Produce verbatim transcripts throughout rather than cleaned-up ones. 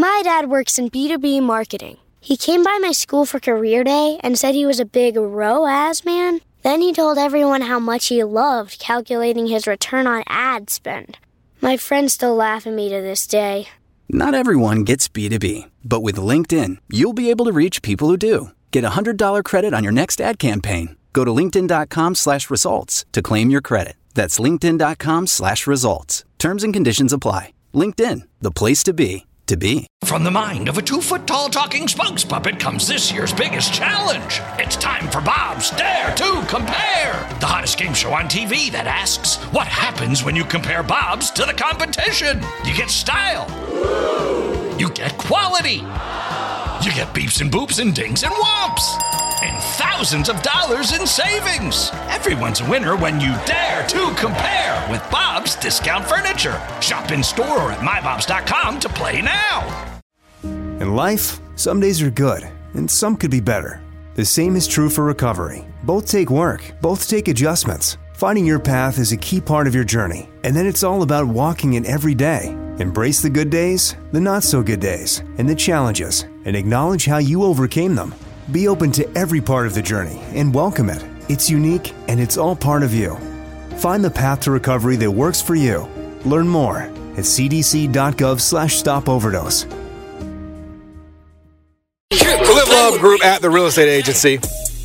My dad works in B two B marketing. He came by my school for career day and said he was a big R O A S man. Then he told everyone how much he loved calculating his return on ad spend. My friends still laugh at me to this day. Not everyone gets B two B, but with LinkedIn, you'll be able to reach people who do. Get a one hundred dollars credit on your next ad campaign. Go to linkedin.com slash results to claim your credit. That's linkedin.com slash results. Terms and conditions apply. LinkedIn, the place to be, to be. From the mind of a two-foot-tall talking spokes puppet comes this year's biggest challenge. It's time for Bob's Dare to Compare, the hottest game show on T V that asks, what happens when you compare Bob's to the competition? You get style. You get quality. You get beeps and boops and dings and whomps. And thousands of dollars in savings. Everyone's a winner when you dare to compare with Bob's Discount Furniture. Shop in store or at my bobs dot com to play now. In life, some days are good, and some could be better. The same is true for recovery. Both take work, both take adjustments. Finding your path is a key part of your journey, and then it's all about walking it every day. Embrace the good days, the not-so-good days, and the challenges, and acknowledge how you overcame them. Be open to every part of the journey and welcome it. It's unique, and it's all part of you. Find the path to recovery that works for you. Learn more at cdc.gov slash stop overdose. The Live Love Group at the real estate agency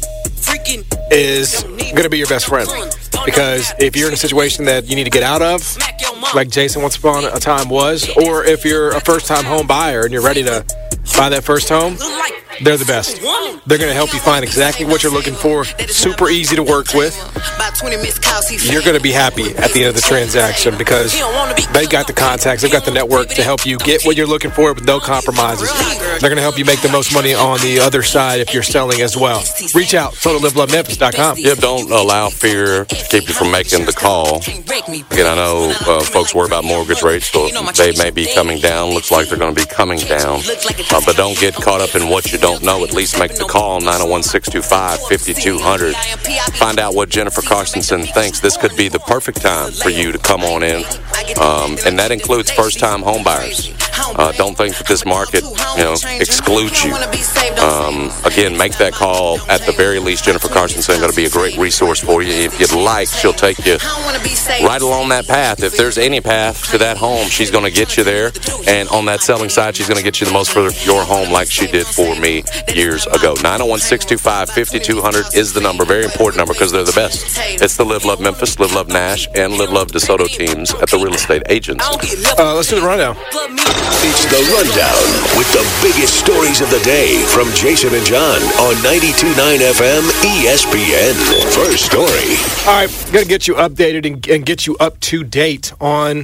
is going to be your best friend. Because if you're in a situation that you need to get out of, like Jason once upon a time was, or if you're a first-time home buyer and you're ready to buy that first home, they're the best. They're going to help you find exactly what you're looking for. Super easy to work with. You're going to be happy at the end of the transaction because they got the contacts, they've got the network to help you get what you're looking for with no compromises. They're going to help you make the most money on the other side if you're selling as well. Reach out, go to live love memphis dot com. Yeah, don't allow fear to keep you from making the call. Again, I know uh, folks worry about mortgage rates, so they may be coming down. Looks like they're going to be coming down. Uh, but don't get caught up in what you don't know. At least make the call, nine oh one, six two five, five two zero zero. Find out what Jennifer Carstensen thinks. This could be the perfect time for you to come on in, um, and that includes first-time home buyers. Uh, don't think that this market, you know, excludes you. Um, again, make that call. At the very least, Jennifer Carstensen is going to be a great resource for you. If you'd like, she'll take you right along that path. If there's any path to that home, she's going to get you there. And on that selling side, she's going to get you the most for your home like she did for me years ago. nine oh one, six two five, five two zero zero is the number. Very important number because they're the best. It's the Live Love Memphis, Live Love Nash, and Live Love DeSoto teams at the real estate agency. Uh, let's do the rundown. It's the rundown with the biggest stories of the day from Jason and John on ninety-two point nine F M E S P N. First story. All right, going to get you updated and, and get you up to date on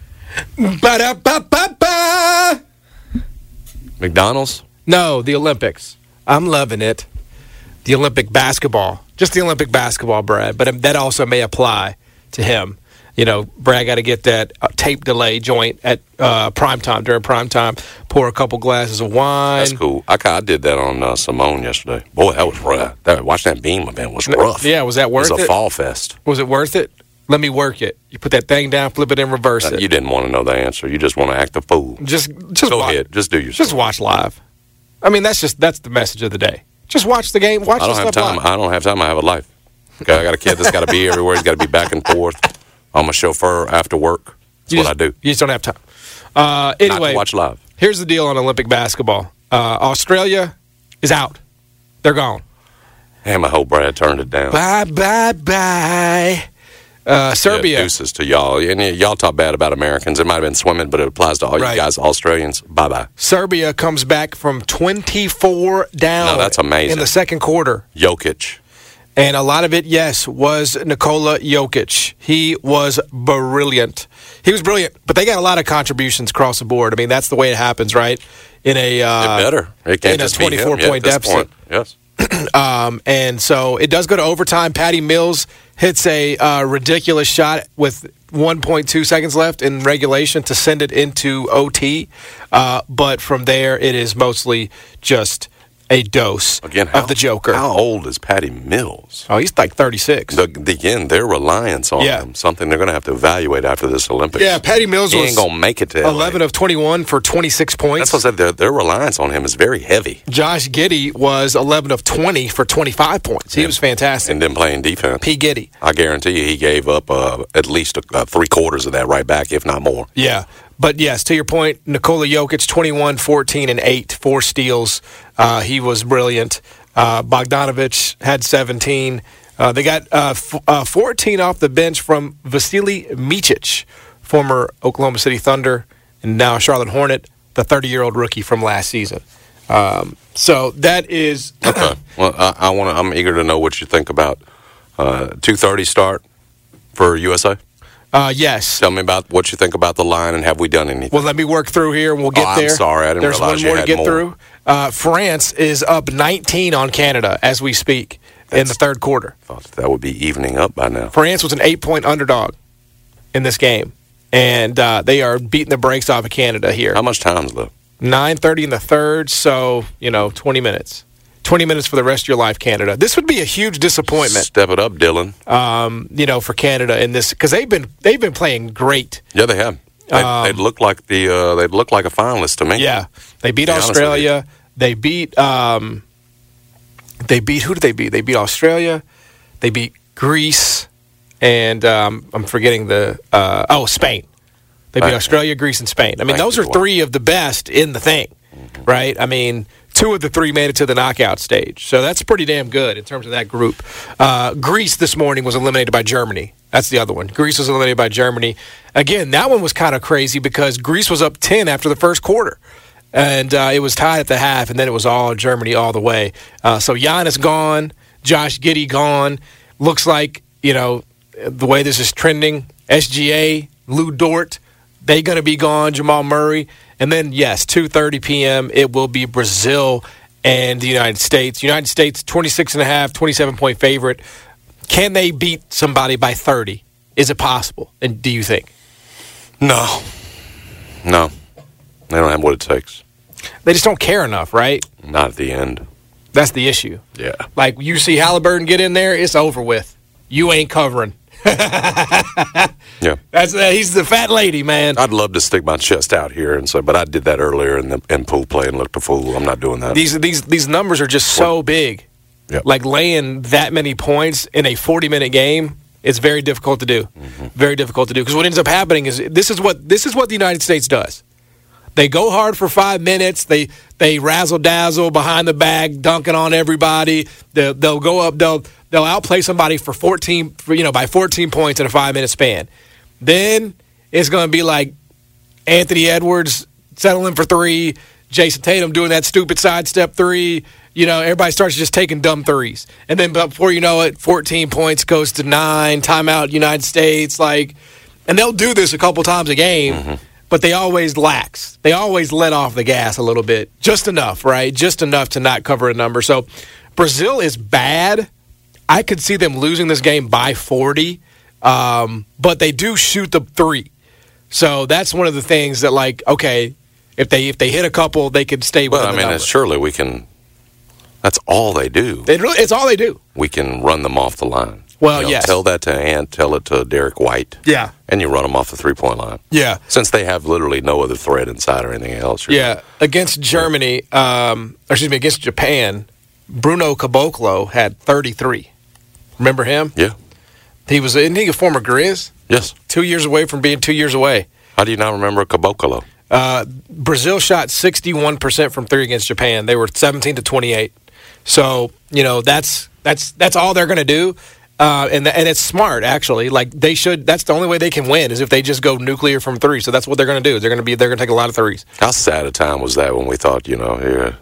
ba-da-ba-ba-ba. McDonald's? No, the Olympics. I'm loving it. The Olympic basketball. Just the Olympic basketball, Brad. But that also may apply to him. You know, Brad got to get that uh, tape delay joint at uh, prime time, during prime time, pour a couple glasses of wine. That's cool. I, I did that on uh, Simone yesterday. Boy, that was rough. That, watching that beam event was rough. Yeah, was that worth it? It was a fall fest. Was it worth it? Let me work it. You put that thing down, flip it in, reverse uh, it. You didn't want to know the answer. You just want to act a fool. Just, just Go watch, ahead. Just do yourself. Just watch live. I mean, that's just that's the message of the day. Just watch the game. Watch I don't the have stuff time. live. I don't have time. I have a life. Okay, I got a kid that's got to be everywhere. He's got to be back and forth. I'm a chauffeur after work. That's you what just, I do. You just don't have time. Uh, anyway, Not to watch live. Here's the deal on Olympic basketball. Uh, Australia is out. They're gone. Damn, I hope Brad turned it down. Bye, bye, bye. Uh, Serbia. Yeah, deuces to y'all. And y'all talk bad about Americans. It might have been swimming, but it applies to all right. you guys, Australians. Bye-bye. Serbia comes back from twenty-four down. No, that's amazing. In the second quarter. Jokic. And a lot of it, yes, was Nikola Jokic. He was brilliant. He was brilliant, but they got a lot of contributions across the board. I mean, that's the way it happens, right? In a uh, it better. It can't in just a twenty-four be him. point yeah, deficit. Point. Yes. um, and so it does go to overtime. Patty Mills hits a uh, ridiculous shot with one point two seconds left in regulation to send it into O T. Uh, but from there, it is mostly just a dose Again, how, of the Joker. How old is Patty Mills? Oh, he's like thirty-six. The, the, again, their reliance on Yeah. him, something they're going to have to evaluate after this Olympics. Yeah, Patty Mills he was ain't going to make it to eleven L A. of twenty-one for twenty-six points. That's what I said. Their, their reliance on him is very heavy. Josh Giddey was eleven of twenty for twenty-five points. He Yeah. was fantastic. And then playing defense. P. Giddey. I guarantee you he gave up uh, at least uh, three quarters of that right back, if not more. Yeah. But, yes, to your point, Nikola Jokic, twenty-one, fourteen, and eight, four steals. Uh, he was brilliant. Uh, Bogdanovich had seventeen. Uh, they got uh, f- uh, fourteen off the bench from Vasily Micic, former Oklahoma City Thunder and now Charlotte Hornet, the thirty-year-old rookie from last season. Um, so that is Okay. Well, I, I want. I'm eager to know what you think about uh, two thirty start for U S A. uh, yes. Tell me about what you think about the line, and have we done anything? Well, let me work through here, and we'll get Oh, I'm there. sorry. I didn't There's realize one you more to had get more. through. Uh, France is up nineteen on Canada as we speak in the third quarter. Thought that would be evening up by now. France was an eight-point underdog in this game, and uh, they are beating the brakes off of Canada here. How much time's left? nine thirty in the third, so, you know, twenty minutes. twenty minutes for the rest of your life, Canada. This would be a huge disappointment, Step it up, Dylan. um, you know, for Canada in this, because they've been they've been playing great. Yeah, they have. They, Um, they'd look like the. Uh, they'd look like a finalist to me. Yeah, they beat To be honest with Australia. They beat. Um, they beat who did they beat? They beat Australia. They beat Greece, and um, I'm forgetting the. Uh, oh, Spain. They beat Right. Australia, Greece, and Spain. I mean, Thank those you, are boy. three of the best in the thing, Mm-hmm. right? I mean, two of the three made it to the knockout stage, so that's pretty damn good in terms of that group. Uh, Greece this morning was eliminated by Germany. That's the other one. Greece was eliminated by Germany. Again, that one was kind of crazy because Greece was up ten after the first quarter. And uh, it was tied at the half, and then it was all Germany all the way. Uh, so Giannis gone, Josh Giddey gone. Looks like, you know, the way this is trending, S G A, Lou Dort, they going to be gone, Jamal Murray. And then, yes, two thirty p.m., it will be Brazil and the United States. United States, twenty-six and a half, twenty-seven-point favorite. Can they beat somebody by thirty? Is it possible? And do you think? No. No. They don't have what it takes. They just don't care enough, right? Not at the end. That's the issue. Yeah. Like, you see Halliburton get in there, it's over with. You ain't covering. Yeah. That's uh, he's the fat lady, man. I'd love to stick my chest out here and say, but I did that earlier in the in pool play and looked a fool. I'm not doing that. These these these numbers are just so big. Yep. Like laying that many points in a forty-minute game, it's very difficult to do. Mm-hmm. Very difficult to do because what ends up happening is this is what this is what the United States does. They go hard for five minutes. They they razzle dazzle behind the bag, dunking on everybody. They'll, they'll go up. They'll they'll outplay somebody for fourteen, for, you know, by fourteen points in a five minute span. Then it's going to be like Anthony Edwards settling for three, Jason Tatum doing that stupid sidestep three. You know, everybody starts just taking dumb threes, and then before you know it, fourteen points goes to nine. Timeout, United States. Like, and they'll do this a couple times a game. Mm-hmm. But they always lax. They always let off the gas a little bit. Just enough, right? Just enough to not cover a number. So Brazil is bad. I could see them losing this game by forty. Um, but they do shoot the three. So that's one of the things that, like, okay, if they if they hit a couple, they could stay within well, I the mean, number. it's, surely we can. That's all they do. It really, it's all they do. We can run them off the line. Well, You know, yes. Tell that to Ant. Tell it to Derek White. Yeah. And you run them off the three point line. Yeah. Since they have literally no other threat inside or anything else. you're- Yeah, against Germany, um, or excuse me, against Japan, Bruno Caboclo had thirty-three. Remember him? Yeah. He was, isn't he a former Grizz? Yes. Two years away from being two years away. How do you not remember Caboclo? Uh, Brazil shot sixty-one percent from three against Japan. They were seventeen to twenty-eight. So, you know, that's that's that's all they're going to do. Uh, and and it's smart, actually. Like, they should, that's the only way they can win is if they just go nuclear from three. So that's what they're going to do. They're going to be, they're going to take a lot of threes. How sad a time was that when we thought, you know, yeah,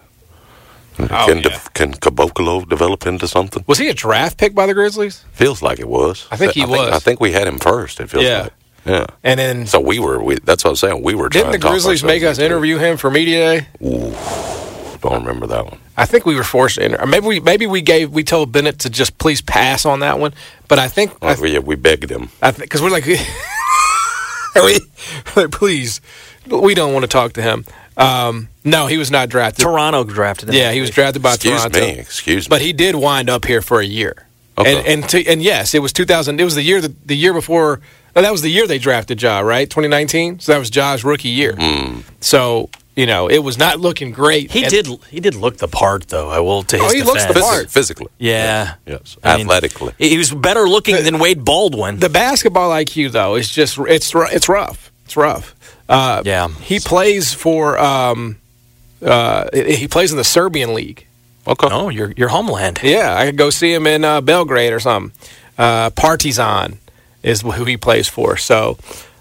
Oh, can, yeah. de- can Caboclo develop into something? Was he a draft pick by the Grizzlies? Feels like it was. I think he was. I think we had him first, it feels Yeah. like. Yeah. And then, So we were, we, that's what I'm saying, we were didn't trying the to talk Grizzlies make us ourselves into it. interview him for media day? Ooh, don't remember that one. I think we were forced to enter. Maybe we maybe we gave we told Bennett to just please pass on that one. But I think I Well, th- we, we begged him. I think because we're like, we, like, please, we don't want to talk to him. Um, no, he was not drafted. Toronto drafted him. Yeah, he was drafted by excuse Toronto. me, excuse me. But he did wind up here for a year. Okay. And and, to, and yes, it was two thousand. It was the year that, the year before. No, that was the year they drafted Ja, right? twenty nineteen. So that was Ja's rookie year. Mm. So you know, it was not looking great. He and, did. He did look the part, though. I will to his Oh, he defense. looks the part. Phys- physically. Yeah. Yes. I mean, Athletically. he was better looking than Wade Baldwin. The basketball I Q though is just it's it's rough. It's rough. Uh, Yeah. He plays for. Um, uh, he plays in the Serbian league. Okay. Oh, your your homeland. Yeah, I could go see him in uh, Belgrade or something. Uh, Partizan is who he plays for. So,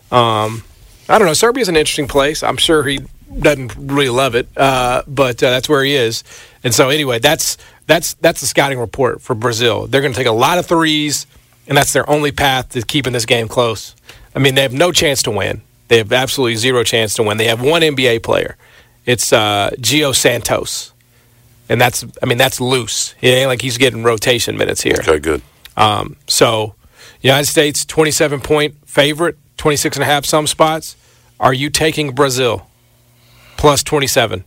um, I don't know. Serbia's an interesting place. I'm sure he doesn't really love it, uh, but uh, that's where he is. And so, anyway, that's that's that's the scouting report for Brazil. They're going to take a lot of threes, and that's their only path to keeping this game close. I mean, they have no chance to win. They have absolutely zero chance to win. They have one N B A player. It's uh, Gio Santos. And that's, I mean, that's loose. It ain't like he's getting rotation minutes here. Okay, good. Um, so, United States, twenty-seven point favorite, twenty-six and a half some spots. Are you taking Brazil? Plus twenty-seven.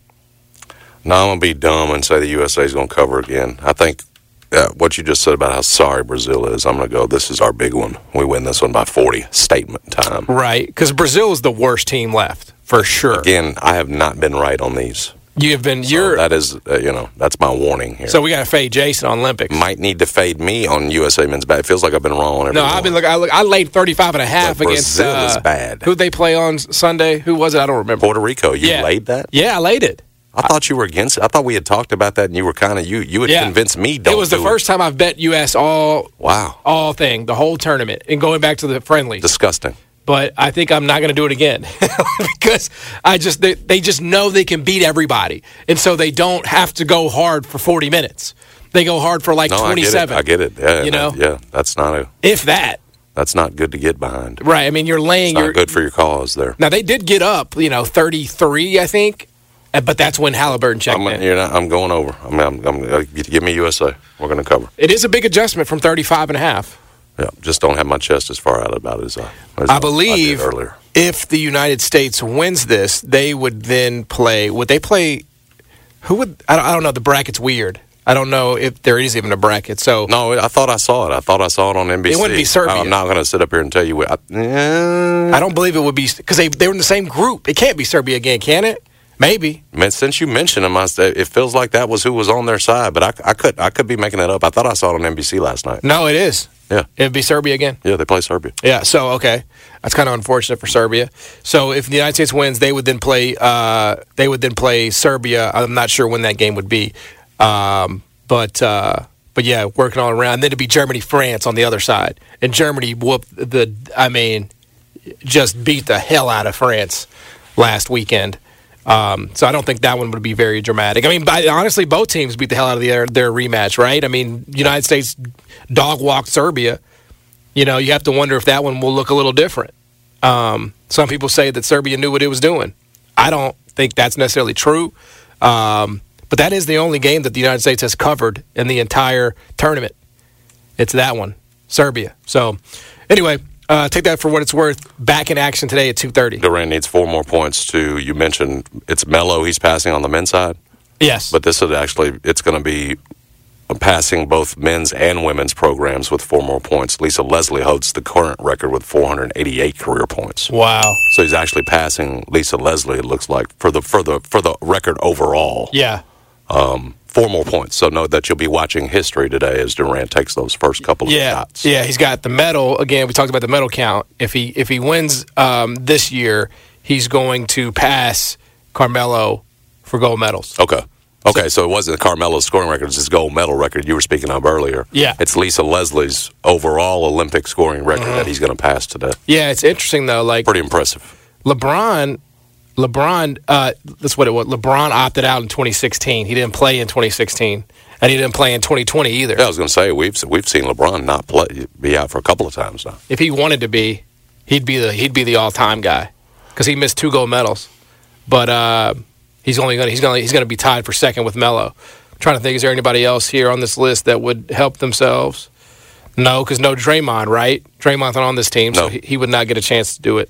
No, I'm going to be dumb and say the U S A is going to cover again. I think uh, what you just said about how sorry Brazil is, I'm going to go, this is our big one. We win this one by forty. Statement time. Right, because Brazil is the worst team left, for sure. Again, I have not been right on these. You have been, So you're, that is, uh, you know, that's my warning here. so we got to fade Jason on Olympics. Might need to fade me on U S A men's basketball. It feels like I've been wrong on every No, I've been, look, I, look, I laid thirty-five and a half But against, Brazil uh, is bad. who'd they play on Sunday? Who was it? I don't remember. Puerto Rico. You Yeah. laid that? Yeah, I laid it. I thought you were against it. I thought we had talked about that, and you were kind of you. You had Yeah. convinced me. Don't It was the do first time I've bet U S all Wow, all thing, the whole tournament, and going back to the friendlies. disgusting. But I think I'm not going to do it again because I just they, they just know they can beat everybody, and so they don't have to go hard for forty minutes. They go hard for like No, twenty-seven. I get it. I get it. Yeah, You know? yeah. That's not a. If that, That's not good to get behind. right? I mean, you're laying. It's not Your, good for your cause there. now they did get up, you know, thirty-three, I think, uh, but that's when Halliburton checked I'm, in. you're not, I'm going over. I'm, I'm, I'm uh, give me U S A. We're going to cover. It is a big adjustment from thirty-five and a half. Yeah, just don't have my chest as far out about it as I. As I believe I did earlier. if the United States wins this, they would then play. Would they play? Who would? I don't, I don't know. The bracket's weird. I don't know if there is even a bracket. So No, I thought I saw it. I thought I saw it on N B C. It wouldn't be Serbia. I'm not going to sit up here and tell you. What, I, eh, I don't believe it would be because they they were in the same group. It can't be Serbia again, can it? Maybe. man, since you mentioned them, I, it feels like that was who was on their side. But I, I could I could be making that up. I thought I saw it on N B C last night. No, it is. Yeah, It'd be Serbia again. yeah, they play Serbia. Yeah. So okay, that's kind of unfortunate for Serbia. So if the United States wins, they would then play. Uh, they would then play Serbia. I'm not sure when that game would be, um, but uh, but yeah, working all around. And then it'd be Germany, France on the other side, and Germany whooped the. I mean, just beat the hell out of France last weekend. Um, so I don't think that one would be very dramatic. I mean, by, honestly, both teams beat the hell out of their, their rematch, right? I mean, United States dog walked Serbia. You know, you have to wonder if that one will look a little different. Um, some people say that Serbia knew what it was doing. I don't think that's necessarily true. Um, but that is the only game that the United States has covered in the entire tournament. It's that one, Serbia. So, anyway, uh, take that for what it's worth. Back in action today at two thirty. Durant needs four more points to. You mentioned it's Melo. He's passing on the men's side, Yes. but this is actually it's going to be passing both men's and women's programs with four more points. Lisa Leslie holds the current record with four hundred eighty-eight career points. Wow. So he's actually passing Lisa Leslie. It looks like for the for the for the record overall. Yeah. Um, four more points. So know that you'll be watching history today as Durant takes those first couple of Yeah, shots. yeah, he's got the medal again. We talked about the medal count. If he if he wins um, this year, he's going to pass Carmelo for gold medals. Okay. Okay, so it wasn't Carmelo's scoring record, it's his gold medal record you were speaking of earlier. Yeah. It's Lisa Leslie's overall Olympic scoring record Mm-hmm. that he's going to pass today. Yeah, it's interesting though. Like Pretty impressive. LeBron, LeBron, uh, that's what it was. LeBron opted out in twenty sixteen. He didn't play in twenty sixteen, and he didn't play in twenty twenty either. Yeah, I was going to say we've we've seen LeBron not play be out for a couple of times now. If he wanted to be, he'd be the he'd be the all time guy because he missed two gold medals. But uh, he's only gonna he's gonna he's gonna be tied for second with Melo. I'm trying to think, is there anybody else here on this list that would help themselves? No, because no Draymond, right? Draymond's not on this team, so No. he, he would not get a chance to do it.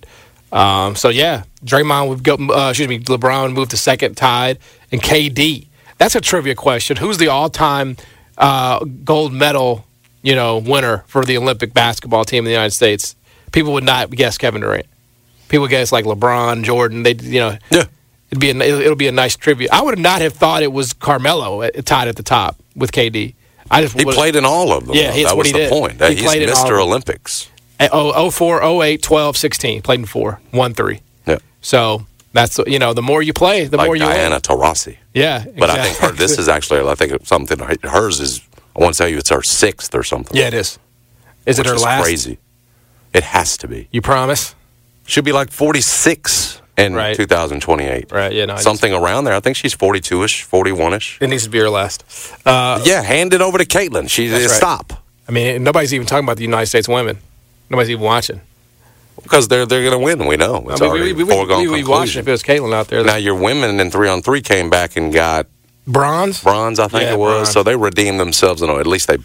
Um, so, yeah, Draymond would go, uh, excuse me, LeBron moved to second, tied, and K D. That's a trivia question. Who's the all-time uh, gold medal, you know, winner for the Olympic basketball team in the United States? People would not guess Kevin Durant. People guess like LeBron, Jordan. They, you know, Yeah. it'd be a, it'll be a nice trivia. I would not have thought it was Carmelo at, tied at the top with K D. I just He played in all of them. Yeah, though. that's that what was he the did. point. That He he's played in all Mister of them. Olympics. oh, oh four, oh eight, twelve, sixteen. Played in four, won three. Yeah. So that's you know, the more you play, the like more you Diana win. Taurasi. Yeah, But I think her, this is actually, I think it's something, hers is, I want to tell you, it's her sixth or something. Yeah, it is. Is which it her is last? crazy. It has to be. You promise? Should be like forty-six in Right. two thousand twenty-eight. Right, yeah, no, I Something around there. I think she's forty-two-ish, forty-one-ish. It needs to be her last. Uh, yeah, hand it over to Caitlin. She That's right. Stop. I mean, nobody's even talking about the United States women. Nobody's even watching. Because they're they're going to win. We know. It's I mean, already we, we, foregone we, we, we watching if it was Caitlin out there. Now, your women in three on three came back and got bronze? bronze, I think Yeah, it was. bronze. So they redeemed themselves. And at least they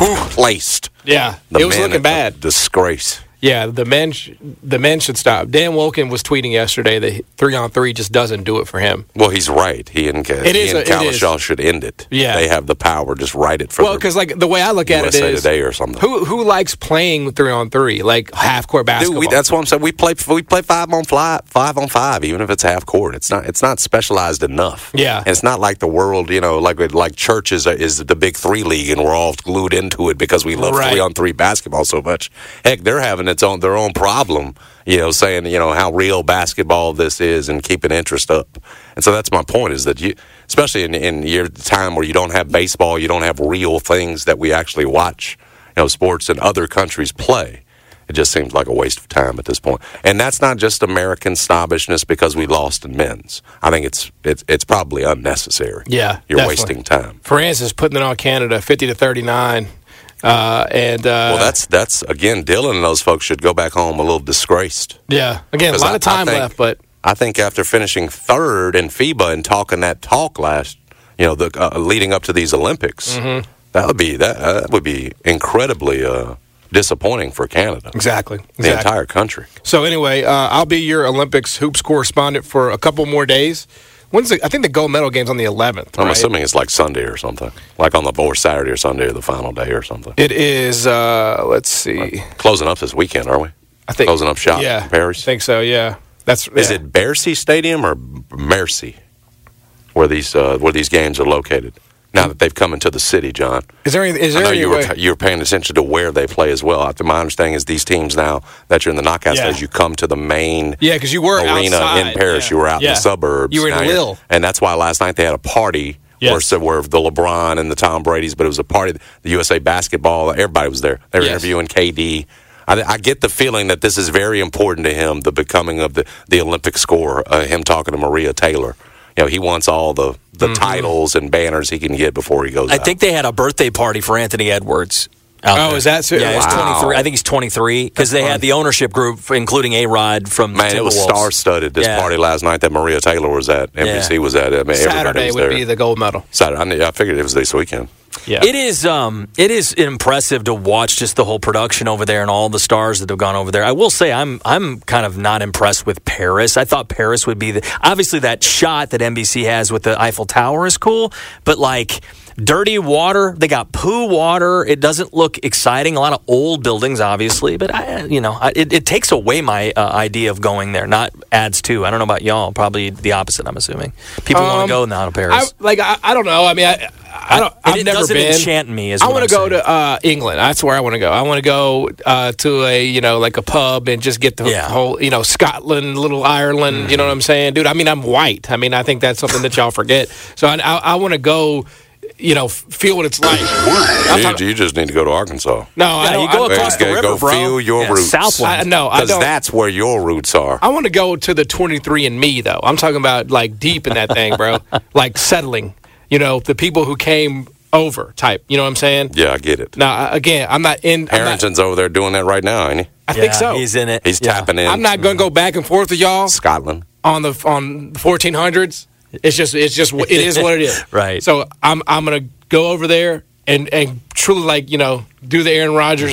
placed. Yeah, The it was men looking at bad. the disgrace. Yeah, the men sh- the men should stop. Dan Wolken was tweeting yesterday that three on three just doesn't do it for him. Well, he's right. He and, It he is and a- it is. Kalashaw should end it. Yeah. They have the power. Just write it for Well, the because like the way I look at U S it A is, Today or something. who who likes playing three on three, like half court basketball? Dude, we, that's what I'm saying. We play we play five on fly, five on five, even if it's half court. It's not it's not specialized enough. Yeah. and it's not like the world, you know, like like church is, is the big three league, and we're all glued into it because we love Right. three on three basketball so much. Heck, they're having its own their own problem. You know, saying, you know, how real basketball this is and keeping interest up. And so that's my point is that you, especially in, in your time where you don't have baseball, you don't have real things that we actually watch, you know, sports in other countries play. It just seems like a waste of time at this point. And that's not just American snobbishness because we lost in men's. I think it's it's, it's probably unnecessary. Yeah, You're definitely. wasting time. France is putting it on Canada, fifty to thirty nine, uh, and uh, Well, that's, that's again, Dylan and those folks should go back home a little disgraced. yeah. Again, a 'Cause lot I- of time I think- left, but I think after finishing third in FIBA and talking that talk last, you know, the uh, leading up to these Olympics, Mm-hmm. that would be that, uh, that would be incredibly uh, disappointing for Canada, exactly, the exactly. entire country. So anyway, uh, I'll be your Olympics hoops correspondent for a couple more days. When's the, I think the gold medal game's on the eleventh. I'm right? assuming it's like Sunday or something, like on the or Saturday or Sunday or the final day or something. It is. Uh, let's see. Closing up this weekend, are we? I think Closing up shop Yeah, in Paris. I think so. Yeah, that's. Is yeah. it Bercy Stadium or Mercy, where these uh, where these games are located? Now that they've come into the city, John. Is there any? Is I there know any you were way- you were paying attention to where they play as well. After my understanding is these teams now that you're in the knockout Yeah. stage, you come to the main Yeah, because you were arena outside. in Paris. Yeah. You were out Yeah. in the suburbs. You were in Now you're- Lille. and that's why last night they had a party. Yes. Where, so where the LeBron and the Tom Brady's, but it was a party. The U S A basketball, everybody was there. They were Yes. interviewing K D. I, I get the feeling that this is very important to him, the becoming of the, the Olympic score, uh, him talking to Maria Taylor. You know, he wants all the, the Mm-hmm. titles and banners he can get before he goes I out. think they had a birthday party for Anthony Edwards. out Oh, there. is that so? Yeah, he's Wow. twenty-three. I think he's twenty-three because they had the ownership group, including A Rod from Man, it was Timberwolves. star-studded, this Yeah. party last night that Maria Taylor was at, N B C Yeah. was at. I mean, everybody Saturday was would there. be the gold medal. Saturday. I, knew- I figured it was this weekend. Yeah, It is um it is impressive to watch just the whole production over there and all the stars that have gone over there. I will say I'm I'm kind of not impressed with Paris. I thought Paris would be the obviously that shot that N B C has with the Eiffel Tower is cool, but like dirty water, they got poo water. It doesn't look exciting. A lot of old buildings, obviously, but I you know I, it, it takes away my uh, idea of going there. Not adds to. I don't know about y'all. Probably the opposite. I'm assuming people want Um, to go now to I, Paris. like I, I don't know. I mean, I, I don't. And I've it never doesn't been. enchant me. Is I what want I'm to go saying. to uh, England. That's where I want to go. I want to go uh, to a you know like a pub and just get the Yeah. whole you know Scotland, little Ireland. Mm-hmm. You know what I'm saying, dude? I mean, I'm white. I mean, I think that's something that y'all forget. So I, I, I want to go. You know, f- feel what it's like. I'm You, talking- you just need to go to Arkansas. no, I Yeah, don't. you go I, across Go- the river, go bro. feel your Yeah, roots. Southland. I, no, I Because don't. that's where your roots are. I want to go to the twenty-three and me though. I'm talking about like deep in that thing, bro. Like settling. You know, the people who came over type. You know what I'm saying? Yeah, I get it. Now, I- again, I'm not in. I'm not, Harrington's over there doing that right now, ain't he? I think Yeah, so. He's in it. He's Yeah. tapping in. I'm not going to go back and forth with y'all Scotland. on the on the fourteen hundreds. It's just it's just it is what it is. Right. So I'm I'm going to go over there and and truly like you know do the Aaron Rodgers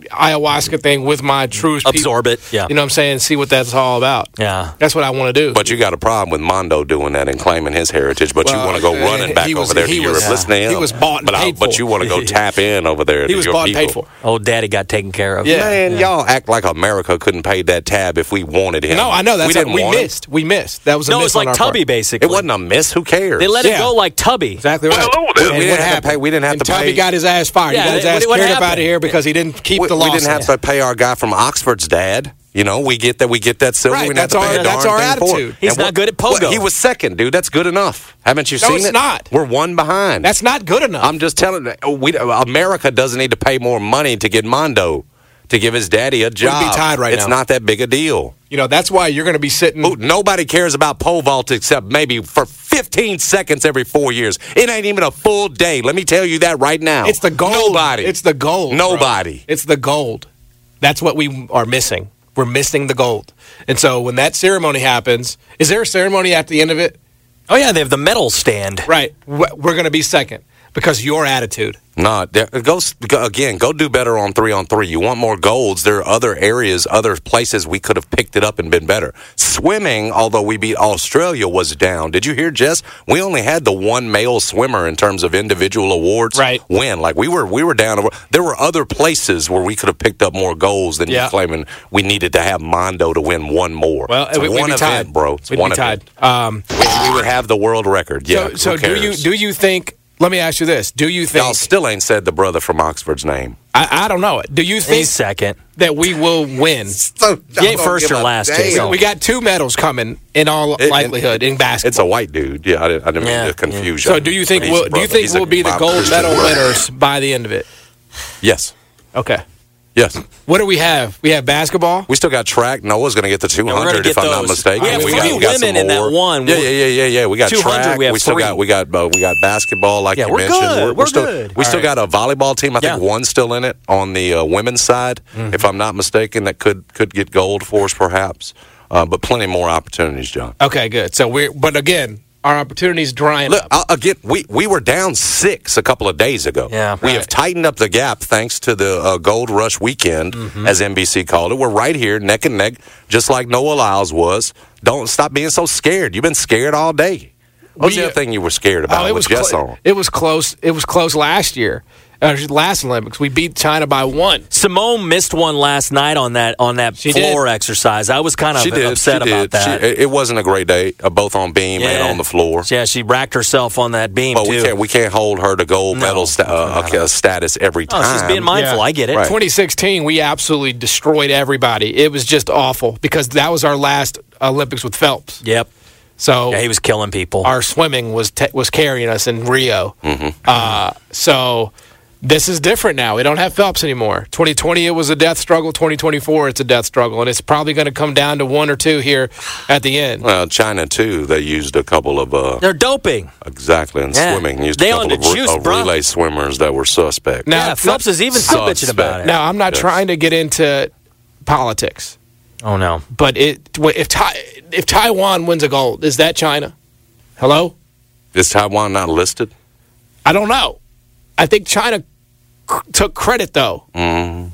ayahuasca thing with my truest Absorb people. it, yeah. You know what I'm saying? See what that's all about. Yeah. That's what I want to do. But you got a problem with Mondo doing that and claiming his heritage, but Well, you want to go uh, running back he was- over there to he Europe. was- Listen to him. he was bought and but I- paid But for. you want to go tap in over there He to was your bought and people. paid for. Old daddy got taken care of. Yeah. Man, y'all act like America couldn't pay that tab if we wanted him. No, I know. That's we what didn't we want him. missed. We missed. That was a No, it miss was on like our Tubby, part. basically. It wasn't a miss. Who cares? They let Yeah. it go like Tubby. Exactly right. We- we And didn't what have to happened? pay- we didn't have and to Tubby pay- got his ass fired. Yeah, he got his what- ass what carried up happened? out of here because he didn't keep we, the we loss. didn't have to pay our guy from Oxford's dad. You know, we get that. We get that silver. Right, we didn't have that's to pay our- a that's darn our thing for it. attitude. He's And not what- good at pogo. what- He was second, dude. That's good enough. Haven't you No, seen it's it? not. We're one behind. That's not good enough. I'm just telling you, we, America doesn't need to pay more money to get Mondo to give his daddy a job. tied right it's now. not that big a deal. you know, that's why you're going to be sitting. Ooh, nobody cares about pole vault except maybe for fifteen seconds every four years. It ain't even a full day. Let me tell you that right now. It's the gold. Nobody. It's the gold. Nobody. Bro. It's the gold. That's what we are missing. We're missing the gold. And so when that ceremony happens, is there a ceremony at the end of it? Oh, yeah, they have the medal stand. Right. We're going to be second because of your attitude. No, there- go, go again. Go do better on three on three. You want more golds? There are other areas, other places we could have picked it up and been better. Swimming, although we beat Australia, was down. Did you hear, Jess? We only had the one male swimmer in terms of individual awards. Right. Win. Like we were, we were down. There were other places where we could have picked up more goals than Yeah. you claiming we needed to have Mondo to win one more. Well, it's we, we'd one be event, tied, bro. It's we'd one be tied. event. Um, We, we would have the world record. Yeah. so so who do you cares? do you think? Let me ask you this: do you think? Y'all still ain't said the brother from Oxford's name. I, I don't know it. Do you think He's second. that we will win? So, He ain't first or last, Jason. We got two medals coming in all It- likelihood in basketball. It's a white dude. Yeah, I didn't, I didn't Yeah, mean to confuse so you. do you think But he's we'll, a do you brother. think He's a we'll be the Bob gold Christian medal brother. winners by the end of it? Yes. Okay. Yes. What do we have? We have basketball. We still got track. Noah's going to get the two Yeah, we're gonna hundred get if I'm not those. mistaken. We have got, three got some women in that more. one. Yeah, yeah, yeah, yeah, yeah. We got two hundred, track. we have still three. got we got uh, we got basketball like Yeah, you we're mentioned. good. We're still, good. We still All right. got a volleyball team. I think Yeah. one's still in it on the uh, women's side, Mm-hmm. if I'm not mistaken. That could could get gold for us perhaps, uh, but plenty more opportunities, John. Okay, good. So we're, but again, our opportunities drying Look, up. uh, again, we, we were down six a couple of days ago. Yeah. we Right. have tightened up the gap thanks to the uh, Gold Rush weekend, Mm-hmm. as N B C called it. We're right here, neck and neck, just like Noah Lyles was. Don't stop being so scared. You've been scared all day. What was We, the uh, other thing you were scared about? Oh, it was with Jess clo- on? it was close. It was close last year. Uh, last Olympics, we beat China by one. Simone missed one last night on that on that She floor did. exercise. I was kind of She did. upset she about did. that. She, it it wasn't a great day, uh, both on beam and Yeah. on the floor. Yeah, she racked herself on that beam But too. we can't we can't hold her to gold No. medal sta- uh, uh, status every oh, time. she's being mindful. Yeah. I get it. Right. twenty sixteen, we absolutely destroyed everybody. It was just awful because that was our last Olympics with Phelps. Yep. So Yeah, he was killing people. our swimming was te- was carrying us in Rio. Mm-hmm. Uh, so this is different now. We don't have Phelps anymore. twenty twenty, it was a death struggle. twenty twenty-four, it's a death struggle, and it's probably going to come down to one or two here at the end. Well, China too. They used a couple of uh, They're doping. exactly in Yeah. swimming. Used They a on couple the of, re- juice, of bro. relay swimmers that were suspect. Now, yeah, Phelps is even still bitching about it. Now, I'm not Yes. trying to get into politics, oh no. but it if Tai- if Taiwan wins a gold, is that China? Hello? Is Taiwan not listed? I don't know. I think China c- took credit though. Mm.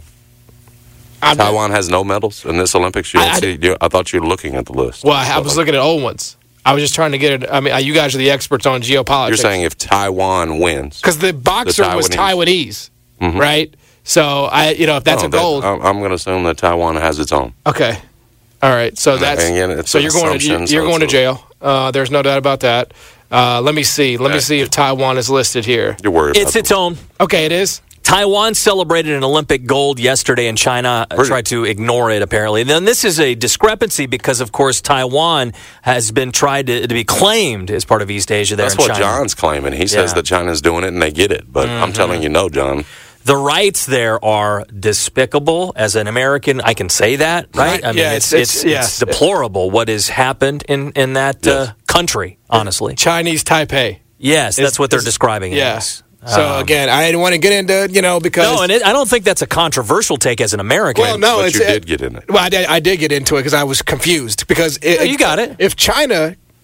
I'm- Taiwan has no medals in this Olympics. You I- don't I- see, you, I thought you were looking at the list. Well, I was looking at old ones. I was just trying to get it. I mean, you guys are the experts on geopolitics. You're saying if Taiwan wins, because the boxer The was Taiwanese. Taiwanese, right? So I, you know, if that's Oh, a that- gold, I'm, I'm going to assume that Taiwan has its own. okay, all right. So And that's again, it's so an you're going to assumption, you're so going to it's a- jail. Uh, there's no doubt about that. Uh, let me see. Let me Yeah. see if Taiwan is listed here. You're worried. It's about its own. Okay, it is. Taiwan celebrated an Olympic gold yesterday, and China uh, Pretty- tried to ignore it, apparently. Then this is a discrepancy because, of course, Taiwan has been tried to, to be claimed as part of East Asia there That's in what China. John's claiming. He says Yeah. that China's doing it and they get it. But Mm-hmm. I'm telling you, no, John. The rights there are despicable. As an American, I can say that, right? I mean, Yeah, it's it's- it's, it's- it's yeah. deplorable what has happened in, in that uh, Yes. country, honestly. Chinese Taipei. Yes, that's It's- what they're it's- describing it Yes. as. So Um, again, I didn't want to get into you know because No, and it, I don't think that's a controversial take as an American. well, no, but it's you it- did get in it. Well, I did, I did get into it because I was confused because it, Yeah, you got it. If China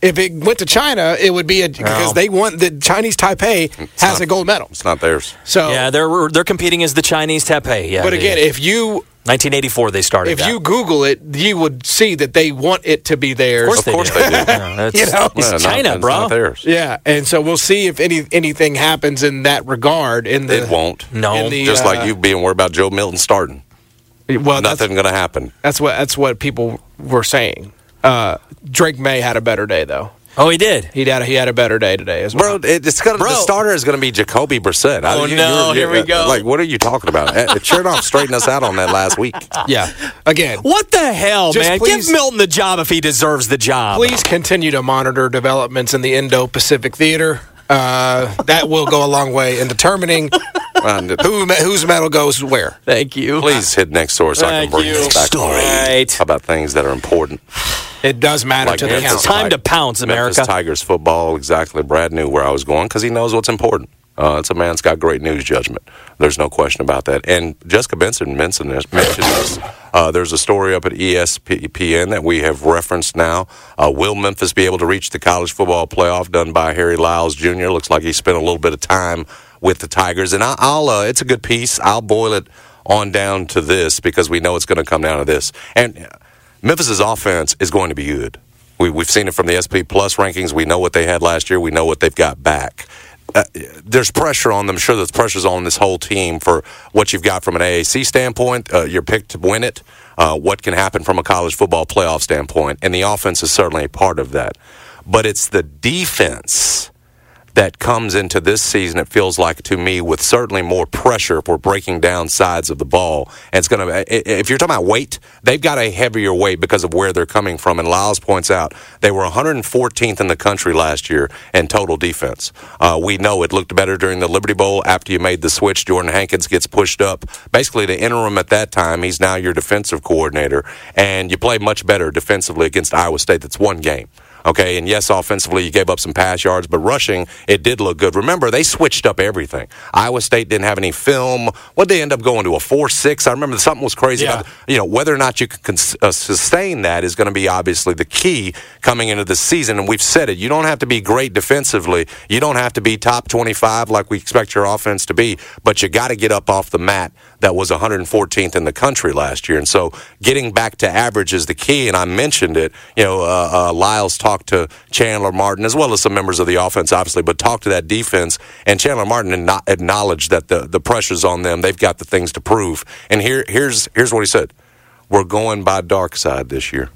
If it went to China, it would be a, because they want the Chinese Taipei It's has not- a gold medal. It's not theirs. So Yeah, they're they're competing as the Chinese Taipei. Yeah, but they- again, if you nineteen eighty-four they started. if that. you Google it, you would see that they want it to be theirs. of course, Of course they do. Yeah, that's- You know? it's Yeah, not- China, it's bro. not theirs. Yeah, and so we'll see if any anything happens in that regard. In the It won't. No, in the, Just uh, like you being worried about Joe Milton starting. Well, that's, Nothing going to happen. that's what that's what people were saying. Uh, Drake May had a better day though. Oh, he did. He had a, he had a better day today as well. Bro, it, it's gonna, Bro. the starter is going to be Jacoby Brissett. I- Oh, you- no, you're- here we you're- go. Like, what are you talking about? Uh, Chernoff straightened us out on that last week. Yeah, again, What the hell, Just man? please- Give Milton the job if he deserves the job. please continue to monitor developments in the Indo-Pacific Theater. Uh, that will go a long way in determining And who whose medal goes where. Thank you. please hit next story so I Thank can bring you. this back Story. Right. about things that are important. It does matter Like to the Memphis count. Time to pounce, America. Memphis Tigers football, exactly. Brad knew where I was going because he knows what's important. Uh, it's a man that's got great news judgment. There's no question about that. And Jessica Benson mentioned this. Mentioned this. Uh, there's a story up at E S P N that we have referenced now. Uh, will Memphis be able to reach the college football playoff done by Harry Lyles Junior? Looks like he spent a little bit of time with the Tigers. And I, I'll, uh, it's a good piece. I'll boil it on down to this because we know it's going to come down to this. And Memphis's offense is going to be good. We, we've seen it from the S P Plus rankings. We know what they had last year. We know what they've got back. Uh, there's pressure on them. Sure, there's pressures on this whole team for what you've got from an A A C standpoint. Uh, you're picked to win it. Uh, what can happen from a college football playoff standpoint. And the offense is certainly a part of that. But it's the defense that comes into this season, it feels like to me, with certainly more pressure if we're breaking down sides of the ball. And it's going to, if you're talking about weight, they've got a heavier weight because of where they're coming from. And Lyles points out they were one hundred fourteenth in the country last year in total defense. Uh, we know it looked better during the Liberty Bowl. After you made the switch, Jordan Hankins gets pushed up. Basically, the interim at that time, he's now your defensive coordinator. And you play much better defensively against Iowa State. That's one game. Okay, and yes, offensively, you gave up some pass yards, but rushing, it did look good. Remember, they switched up everything. Iowa State didn't have any film. What did they end up going to, a four six? I remember something was crazy. Yeah. About, you know, whether or not you can cons- uh, sustain that is going to be obviously the key coming into the season. And we've said it. You don't have to be great defensively. You don't have to be top twenty-five like we expect your offense to be, but you got to get up off the mat. That was one hundred fourteenth in the country last year. And so getting back to average is the key. And I mentioned it. You know, uh, uh, Lyles talked to Chandler Martin, as well as some members of the offense, obviously, but talked to that defense. And Chandler Martin acknowledged that the, the pressure's on them. They've got the things to prove. And here, here's, here's what he said. We're going by dark side this year.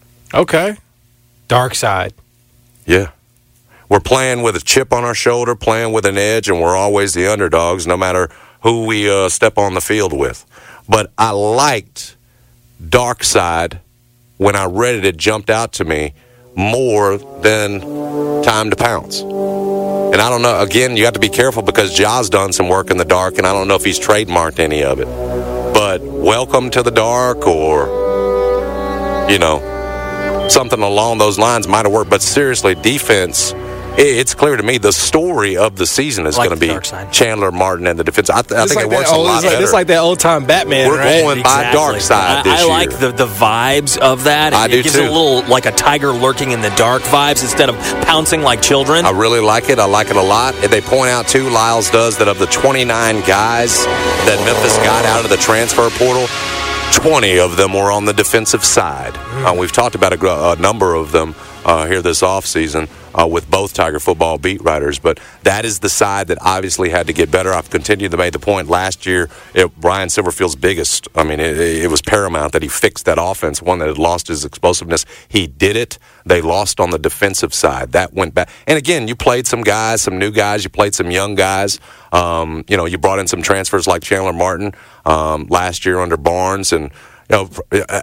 Okay, dark side. Yeah. We're playing with a chip on our shoulder, playing with an edge, and we're always the underdogs, no matter who we uh, step on the field with. But I liked dark side when I read it. It jumped out to me more than time to pounce. And I don't know, again, you have to be careful because Ja's done some work in the dark, and I don't know if he's trademarked any of it. But welcome to the dark, or, you know, something along those lines might have worked. But seriously, defense, it's clear to me the story of the season is Like going to the be dark side. Chandler Martin and the defense. I, th- I It's think like it that works a old- lot it's like, better. it's like that old time Batman. We're right? going by dark side I, this I year. like the, the vibes of that. I it do gives too. a little like a tiger lurking in the dark vibes instead of pouncing like children. I really like it. I like it a lot. And they point out, too, Lyles does, that of the twenty-nine guys that Memphis got out of the transfer portal, twenty of them were on the defensive side. Mm. Uh, we've talked about a, a number of them uh, here this offseason uh, with both Tiger football beat writers. But that is the side that obviously had to get better. I've continued to make the point last year, it, Brian Silverfield's biggest, I mean, it, it was paramount that he fixed that offense, one that had lost his explosiveness. He did it. They lost on the defensive side. That went back. And again, you played some guys, some new guys. You played some young guys. Um, you know, you brought in some transfers like Chandler Martin um, last year under Barnes. And, you know,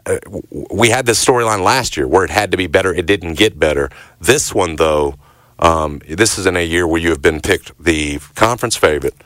we had this storyline last year where it had to be better. It didn't get better. This one, though, um, this is in a year where you have been picked the conference favorite.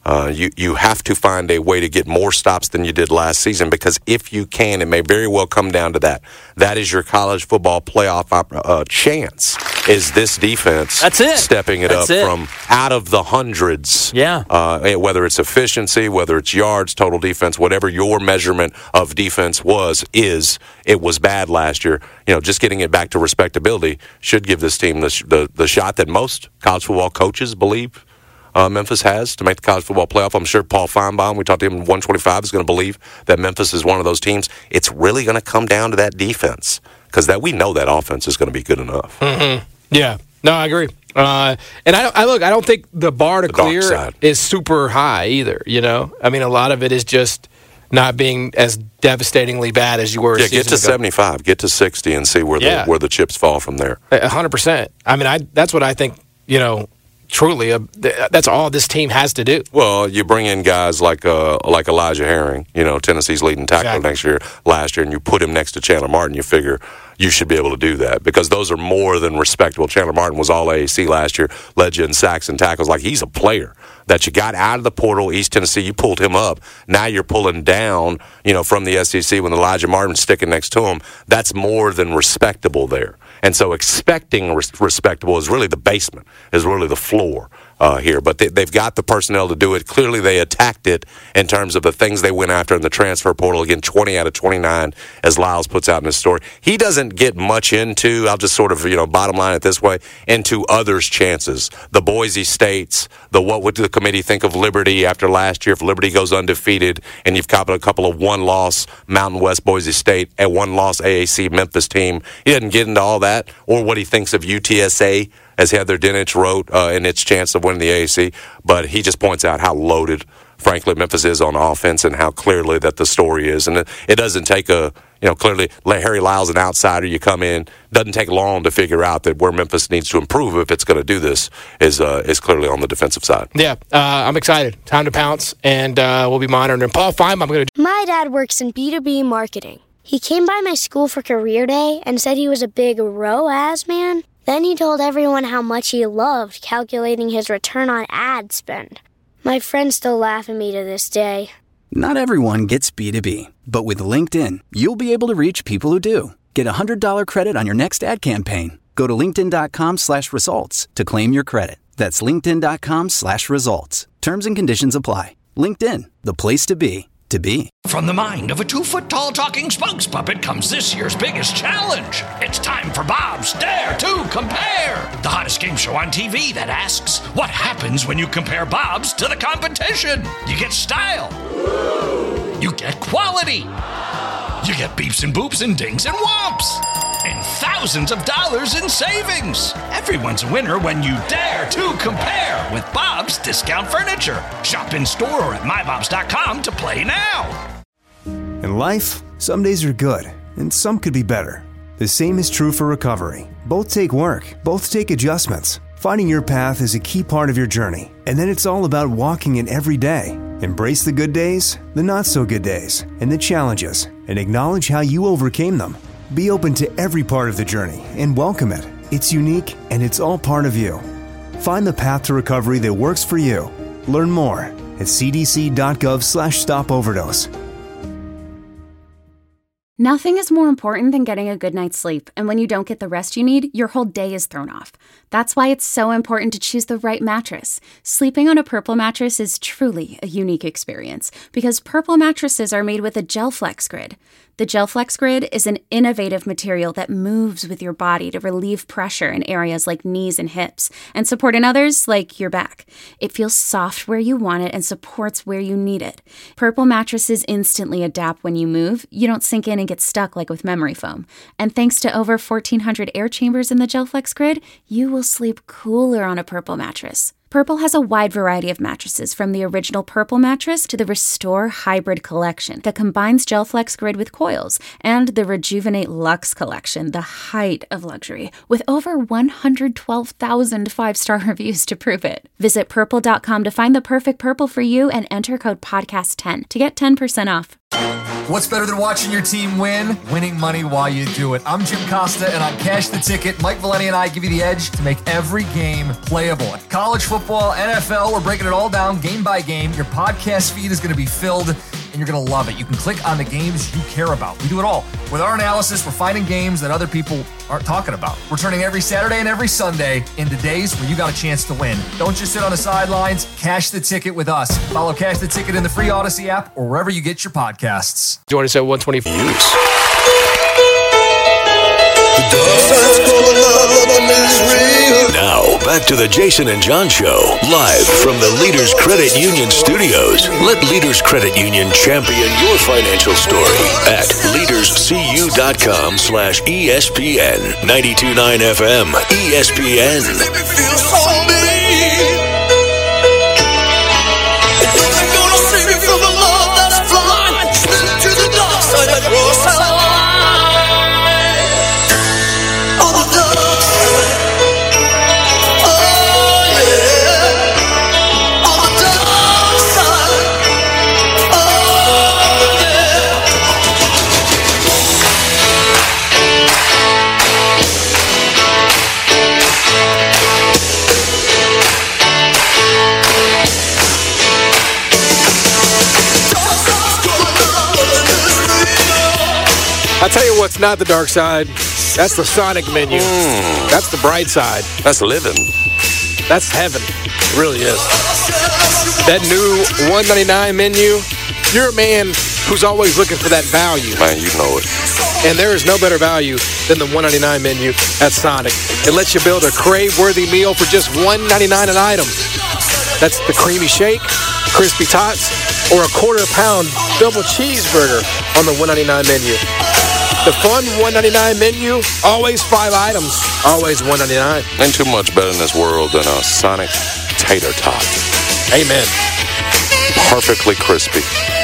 Uh, you, you have to find a way to get more stops than you did last season, because if you can, it may very well come down to that. That is your college football playoff uh, chance, is this defense That's it. stepping it That's up it. from out of the hundreds. Yeah. Uh, whether it's efficiency, whether it's yards, total defense, whatever your measurement of defense was, is, it was bad last year. You know, just getting it back to respectability should give this team the, the, the shot that most college football coaches believe Uh, Memphis has to make the college football playoff. I'm sure Paul Feinbaum, we talked to him in one twenty-five, is going to believe that Memphis is one of those teams. It's really going to come down to that defense, because that we know that offense is going to be good enough. Mm-hmm. Yeah. No, I agree. Uh, and I, don't, I look, I don't think the bar to The dark clear side. is super high either. You know, I mean, a lot of it is just not being as devastatingly bad as you were. A Yeah, get to season ago. seventy-five, get to sixty, and see where Yeah. the where the chips fall from there. A hundred percent. I mean, I that's what I think. You know. Truly, uh, th- that's all this team has to do. Well, you bring in guys like uh, like Elijah Herring, you know, Tennessee's leading tackler Exactly. next year, last year, and you put him next to Chandler Martin. You figure you should be able to do that, because those are more than respectable. Chandler Martin was all A A C last year, led you in sacks and tackles. Like, he's a player that you got out of the portal, East Tennessee. You pulled him up. Now you're pulling down, you know, from the S E C when Elijah Martin's sticking next to him. That's more than respectable there. And so expecting res- respectable is really the basement, is really the floor. Uh, here, but they, they've got the personnel to do it. Clearly, they attacked it in terms of the things they went after in the transfer portal. Again, twenty out of twenty-nine, as Lyles puts out in his story. He doesn't get much into, I'll just sort of, you know, bottom line it this way, into others' chances. The Boise States, the what would the committee think of Liberty after last year if Liberty goes undefeated, and you've got a couple of one-loss Mountain West Boise State and one-loss A A C Memphis team. He doesn't get into all that, or what he thinks of U T S A, as Heather Dinich wrote, uh, in its chance of winning the A A C. But he just points out how loaded, frankly, Memphis is on offense, and how clearly that the story is. And it, it doesn't take a, you know, clearly, Harry Lyles, an outsider, you come in, doesn't take long to figure out that where Memphis needs to improve, if it's going to do this, is uh, is clearly on the defensive side. Yeah, uh, I'm excited. Time to pounce, and uh, we'll be monitoring. And Paul Feinbaum, I'm going to. My dad works in B two B marketing. He came by my school for career day and said he was a big R O A S man. Then he told everyone how much he loved calculating his return on ad spend. My friends still laugh at me to this day. Not everyone gets B two B, but with LinkedIn, you'll be able to reach people who do. Get a one hundred dollars credit on your next ad campaign. Go to linkedin.com slash results to claim your credit. That's linkedin.com slash results. Terms and conditions apply. LinkedIn, the place to be, to be. From the mind of a two-foot-tall talking spokes puppet comes this year's biggest challenge. It's time for Bob's Dare to Compare, the hottest game show on T V that asks, what happens when you compare Bob's to the competition? You get style. You get quality. You get beeps and boops and dings and whomps. And thousands of dollars in savings. Everyone's a winner when you dare to compare with Bob's Discount Furniture. Shop in store or at my bobs dot com to play now. In life, some days are good, and some could be better. The same is true for recovery. Both take work, both take adjustments. Finding your path is a key part of your journey, and then it's all about walking it every day. Embrace the good days, the not-so-good days, and the challenges, and acknowledge how you overcame them. Be open to every part of the journey and welcome it. It's unique, and it's all part of you. Find the path to recovery that works for you. Learn more at c d c dot gov slash stop overdose. Nothing is more important than getting a good night's sleep, and when you don't get the rest you need, your whole day is thrown off. That's why it's so important to choose the right mattress. Sleeping on a Purple mattress is truly a unique experience because Purple mattresses are made with a GelFlex Grid. The GelFlex Grid is an innovative material that moves with your body to relieve pressure in areas like knees and hips and support in others like your back. It feels soft where you want it and supports where you need it. Purple mattresses instantly adapt when you move. You don't sink in and get stuck like with memory foam. And thanks to over fourteen hundred air chambers in the GelFlex Grid, you will sleep cooler on a Purple mattress. Purple has a wide variety of mattresses, from the original Purple mattress to the Restore Hybrid collection that combines GelFlex Grid with coils, and the Rejuvenate Luxe collection, the height of luxury, with over one hundred twelve thousand five-star reviews to prove it. Visit purple dot com to find the perfect Purple for you and enter code podcast ten to get ten percent off. What's better than watching your team win? Winning money while you do it. I'm Jim Costa, and on Cash the Ticket, Mike Valeni and I give you the edge to make every game playable. College football, N F L, we're breaking it all down game by game. Your podcast feed is going to be filled, and you're going to love it. You can click on the games you care about. We do it all. With our analysis, we're finding games that other people aren't talking about. We're turning every Saturday and every Sunday into days where you got a chance to win. Don't just sit on the sidelines. Cash the Ticket with us. Follow Cash the Ticket in the free Odyssey app or wherever you get your podcasts. Join us at one twenty-four. Now, back to the Jason and John Show, live from the Leaders Credit Union studios. Let Leaders Credit Union champion your financial story at leaderscu.com slash ESPN. ninety-two point nine F M, E S P N. I'll tell you what's not the dark side. That's the Sonic menu. Mm. That's the bright side. That's living. That's heaven. It really is. That new one ninety-nine menu, you're a man who's always looking for that value. Man, you know it. And there is no better value than the one ninety-nine menu at Sonic. It lets you build a crave-worthy meal for just one ninety-nine an item. That's the creamy shake, crispy tots, or a quarter-pound double cheeseburger on the one ninety-nine menu. The fun one ninety-nine menu, always five items, always one ninety-nine. Ain't too much better in this world than a Sonic tater tot. Amen. Perfectly crispy,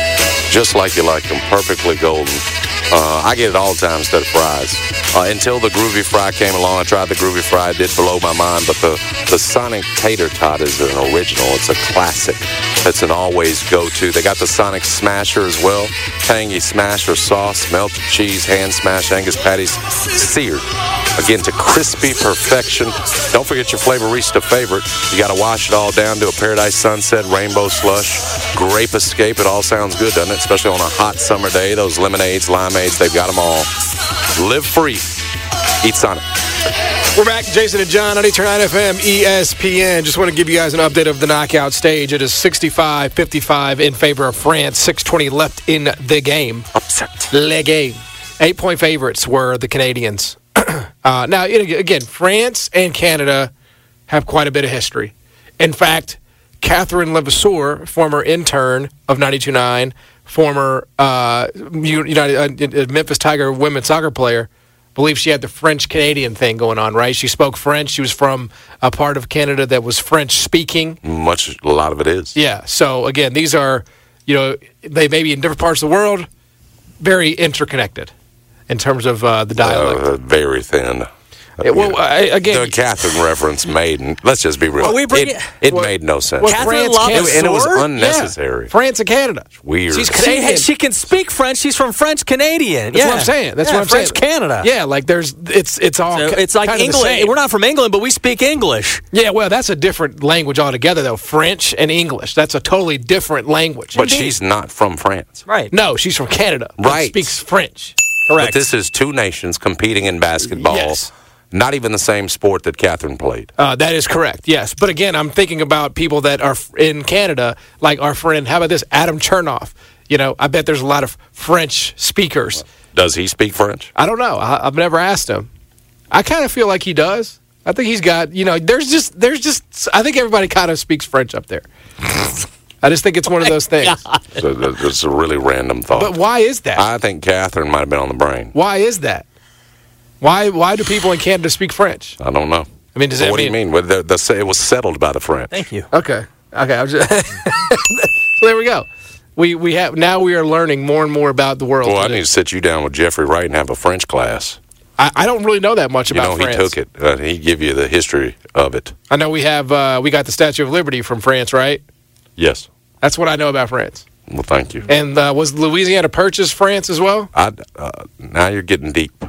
just like you like them, perfectly golden. Uh, I get it all the time instead of fries. Uh, until the Groovy Fry came along, I tried the Groovy Fry. It did blow my mind, but the, the Sonic Tater Tot is an original. It's a classic. It's an always go-to. They got the Sonic Smasher as well. Tangy Smasher sauce, melted cheese, hand-smashed Angus patties, seared. Again, to crispy perfection. Don't forget your Flavorista favorite. You got to wash it all down to a Paradise Sunset, Rainbow Slush, Grape Escape. It all sounds good, doesn't it? Especially on a hot summer day. Those lemonades, limeades, they've got them all. Live free. Eat Sonic. We're back. Jason and John, ninety-two point nine F M, E S P N. Just want to give you guys an update of the knockout stage. It is sixty-five fifty-five in favor of France. six twenty left in the game. Upset. Le game. Eight-point favorites were the Canadians. uh, now, again, France and Canada have quite a bit of history. In fact, Catherine Levasseur, former intern of ninety-two point nine, former uh, United, uh, Memphis Tiger women's soccer player, believes she had the French-Canadian thing going on, right? She spoke French. She was from a part of Canada that was French-speaking. Much, a lot of it is. Yeah. So, again, these are, you know, they may be in different parts of the world, very interconnected in terms of uh, the dialect. Uh, very thin. It, well, I, again, the Catherine reference made, let's just be real, well, we bring it, it, it well, made no sense. Well, Catherine France, Canada, and it was unnecessary. Yeah. France and Canada. It's weird. She's Canadian. She can speak French. She's from French Canadian. That's yeah. what I'm saying. That's yeah, what I'm French saying. Canada. Yeah, like there's, it's it's all. So ca- it's like kind of England. We're not from England, but we speak English. Yeah, well, that's a different language altogether, though. French and English. That's a totally different language. But she's not from France. Right. No, she's from Canada. Right. Speaks French. Correct. But this is two nations competing in basketball. Yes. Not even the same sport that Catherine played. Uh, that is correct, yes. But again, I'm thinking about people that are f- in Canada, like our friend, how about this, Adam Chernoff. You know, I bet there's a lot of French speakers. Does he speak French? I don't know. I, I've never asked him. I kind of feel like he does. I think he's got, you know, there's just, there's just, I think everybody kind of speaks French up there. I just think it's one of those things. So it's a really random thought. But why is that? I think Catherine might have been on the brain. Why is that? Why Why do people in Canada speak French? I don't know. I mean, does well, that what mean? do you mean? Well, the, the, it was settled by the French. Thank you. Okay. Okay. I'm just so there we go. We we have now we are learning more and more about the world. Well, I today. need to sit you down with Jeffrey Wright and have a French class. I, I don't really know that much You about know, France. he took it. Uh, he give you the history of it. I know we have uh, we got the Statue of Liberty from France, right? Yes. That's what I know about France. Well, thank you. And uh, was Louisiana Purchase France as well? I, uh, now you're getting deep.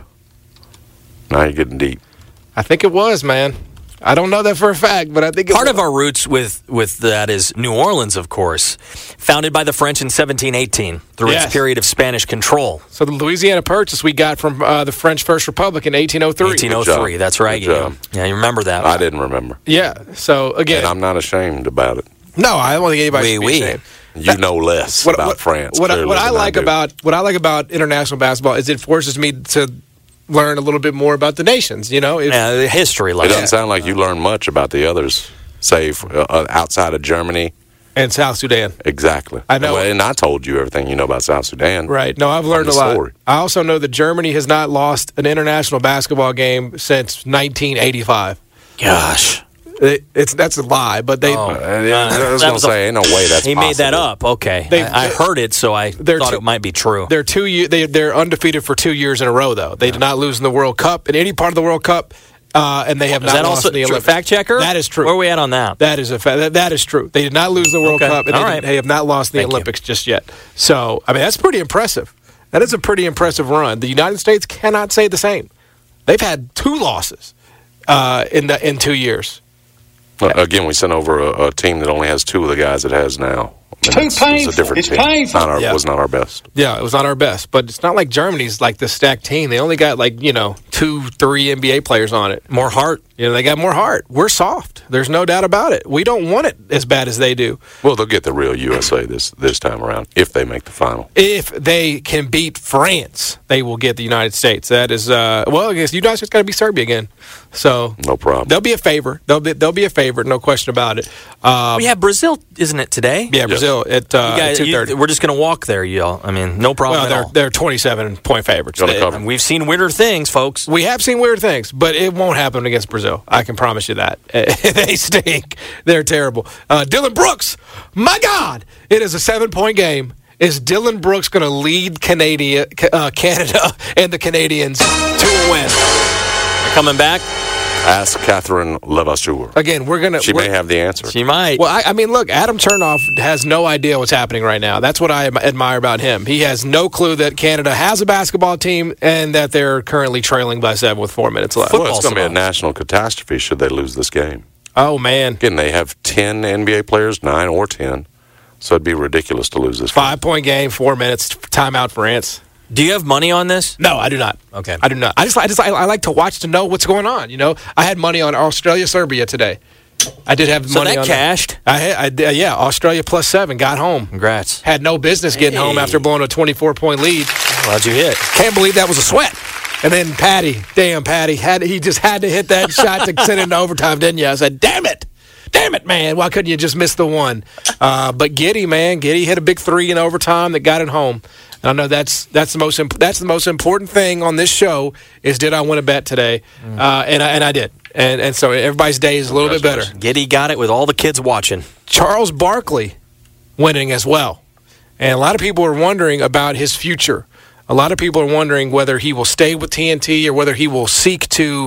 Now you're getting deep. I think it was, man. I don't know that for a fact, but I think it part was. of our roots with with that is New Orleans, of course, founded by the French in seventeen eighteen through Yes. its period of Spanish control. So the Louisiana Purchase we got from uh, the French First Republic in eighteen oh three. eighteen oh three, that's right. Good job. You, yeah, you remember that. I didn't remember. Yeah. So again, And I'm not ashamed about it. no, I don't think anybody Oui, should be oui. ashamed. You know less What, about what, France. What, clearly what I than like do. about what I like about international basketball is it forces me to learn a little bit more about the nations. You know, if, Yeah, the history It like doesn't that. sound like you learn much about the others, say, f- uh, outside of Germany. and South Sudan. Exactly. I know. Well, and I told you everything you know about South Sudan. Right. No, I've learned a the lot. story. I also know that Germany has not lost an international basketball game since nineteen eighty-five. Gosh. It, it's that's a lie, but they Oh. Uh, yeah, I was That going to was a- say, ain't no way that's He made that possible. up. Okay. They- I, I they- heard it, so I they're thought two- it might be true. they're two year, they they're undefeated for two years in a row though. They did not lose in the World Cup in any part of the World Cup, uh, and they have Is not that lost also in the true? Olympics. Fact checker? That is true. Where are we at on that? That is a fa- that, that is true. They did not lose the World Okay. Cup, and All they, right. did, they have not lost in the Thank you. Olympics just yet. So, I mean, that's pretty impressive. That is a pretty impressive run. The United States cannot say the same. They've had two losses uh, in the in two years. Uh, Again, we sent over a, a team that only has two of the guys it has now. I mean, Too it's, it's a painful. different It's team. painful. Not our, Yeah. was not our best. Yeah, it was not our best, but it's not like Germany's like the stacked team. They only got like you know two, three N B A players on it. More heart. You know, they got more heart. We're soft. There's no doubt about it. We don't want it as bad as they do. Well, they'll get the real U S A this this time around if they make the final. If they can beat France, they will get the United States. That is, uh, well, I guess the United States got to beat Serbia again. So No problem. they'll be a favorite. They'll be, they'll be a favorite, no question about it. Um, We have Brazil, isn't it, today? yeah, Brazil at uh, You guys, two thirty. you, we're just going to walk there, y'all. I mean, no problem Well, at they're all. they're twenty-seven point favorites. Gonna They- cover. And we've seen weirder things, folks. We have seen weird things, but it won't happen against Brazil. I can promise you that. They stink. They're terrible. Uh, Dylan Brooks, my God, it is a seven-point game. Is Dylan Brooks going to lead Canada, uh, Canada and the Canadians to a win? They're coming back. Ask Catherine Levasseur. Again, we're going to. She may have the answer. She might. Well, I, I mean, look, Adam Chernoff has no idea what's happening right now. That's what I am- admire about him. He has no clue that Canada has a basketball team and that they're currently trailing by seven with four minutes left. Well, it's going to be a savants. national catastrophe should they lose this game. Oh, man. Again, they have ten N B A players, nine or ten, so it'd be ridiculous to lose this game. Five-point game, four minutes, timeout France. Do you have money on this? No, I do not. Okay. I do not. I just, I just, I, I like to watch to know what's going on. You know, I had money on Australia, Serbia today. I did have So money that on cashed? I had, I did, yeah, Australia plus seven, got home. Congrats. Had no business getting home Hey. after blowing a twenty-four point lead. How'd you hit? Can't believe that was a sweat. And then Patty, damn Patty, had he just had to hit that shot to send it into overtime, didn't you? I said, damn it. Damn it, man. Why couldn't you just miss the one? Uh, but Giddey, man, Giddey hit a big three in overtime that got it home. And I know that's that's the most imp- that's the most important thing on this show is did I win a bet today? Uh, and I, and I did. And and so everybody's day is a little bit better. Giddy got it with all the kids watching. Charles Barkley winning as well. And a lot of people are wondering about his future. A lot of people are wondering whether he will stay with T N T or whether he will seek to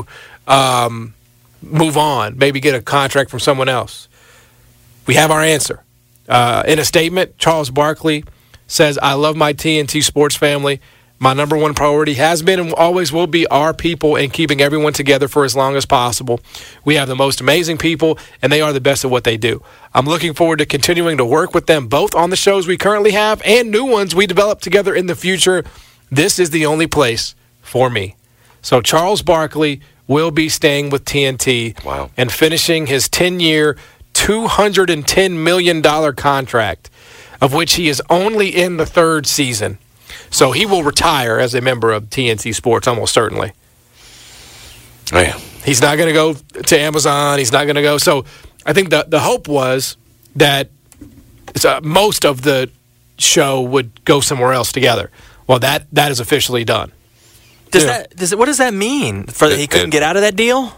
um, move on, maybe get a contract from someone else. We have our answer. Uh, in a statement, Charles Barkley says, I love my T N T sports family. My number one priority has been and always will be our people and keeping everyone together for as long as possible. We have the most amazing people, and they are the best at what they do. I'm looking forward to continuing to work with them both on the shows we currently have and new ones we develop together in the future. This is the only place for me. So Charles Barkley will be staying with T N T Wow. and finishing his ten-year, two hundred ten million dollars contract, of which he is only in the third season. So he will retire as a member of T N T Sports almost certainly. Man, He's not going to go to Amazon. He's not going to go. So I think the, the hope was that uh, most of the show would go somewhere else together. Well, that, that is officially done. Does Yeah. that does it, what does that mean? For he It- couldn't it- get out of that deal?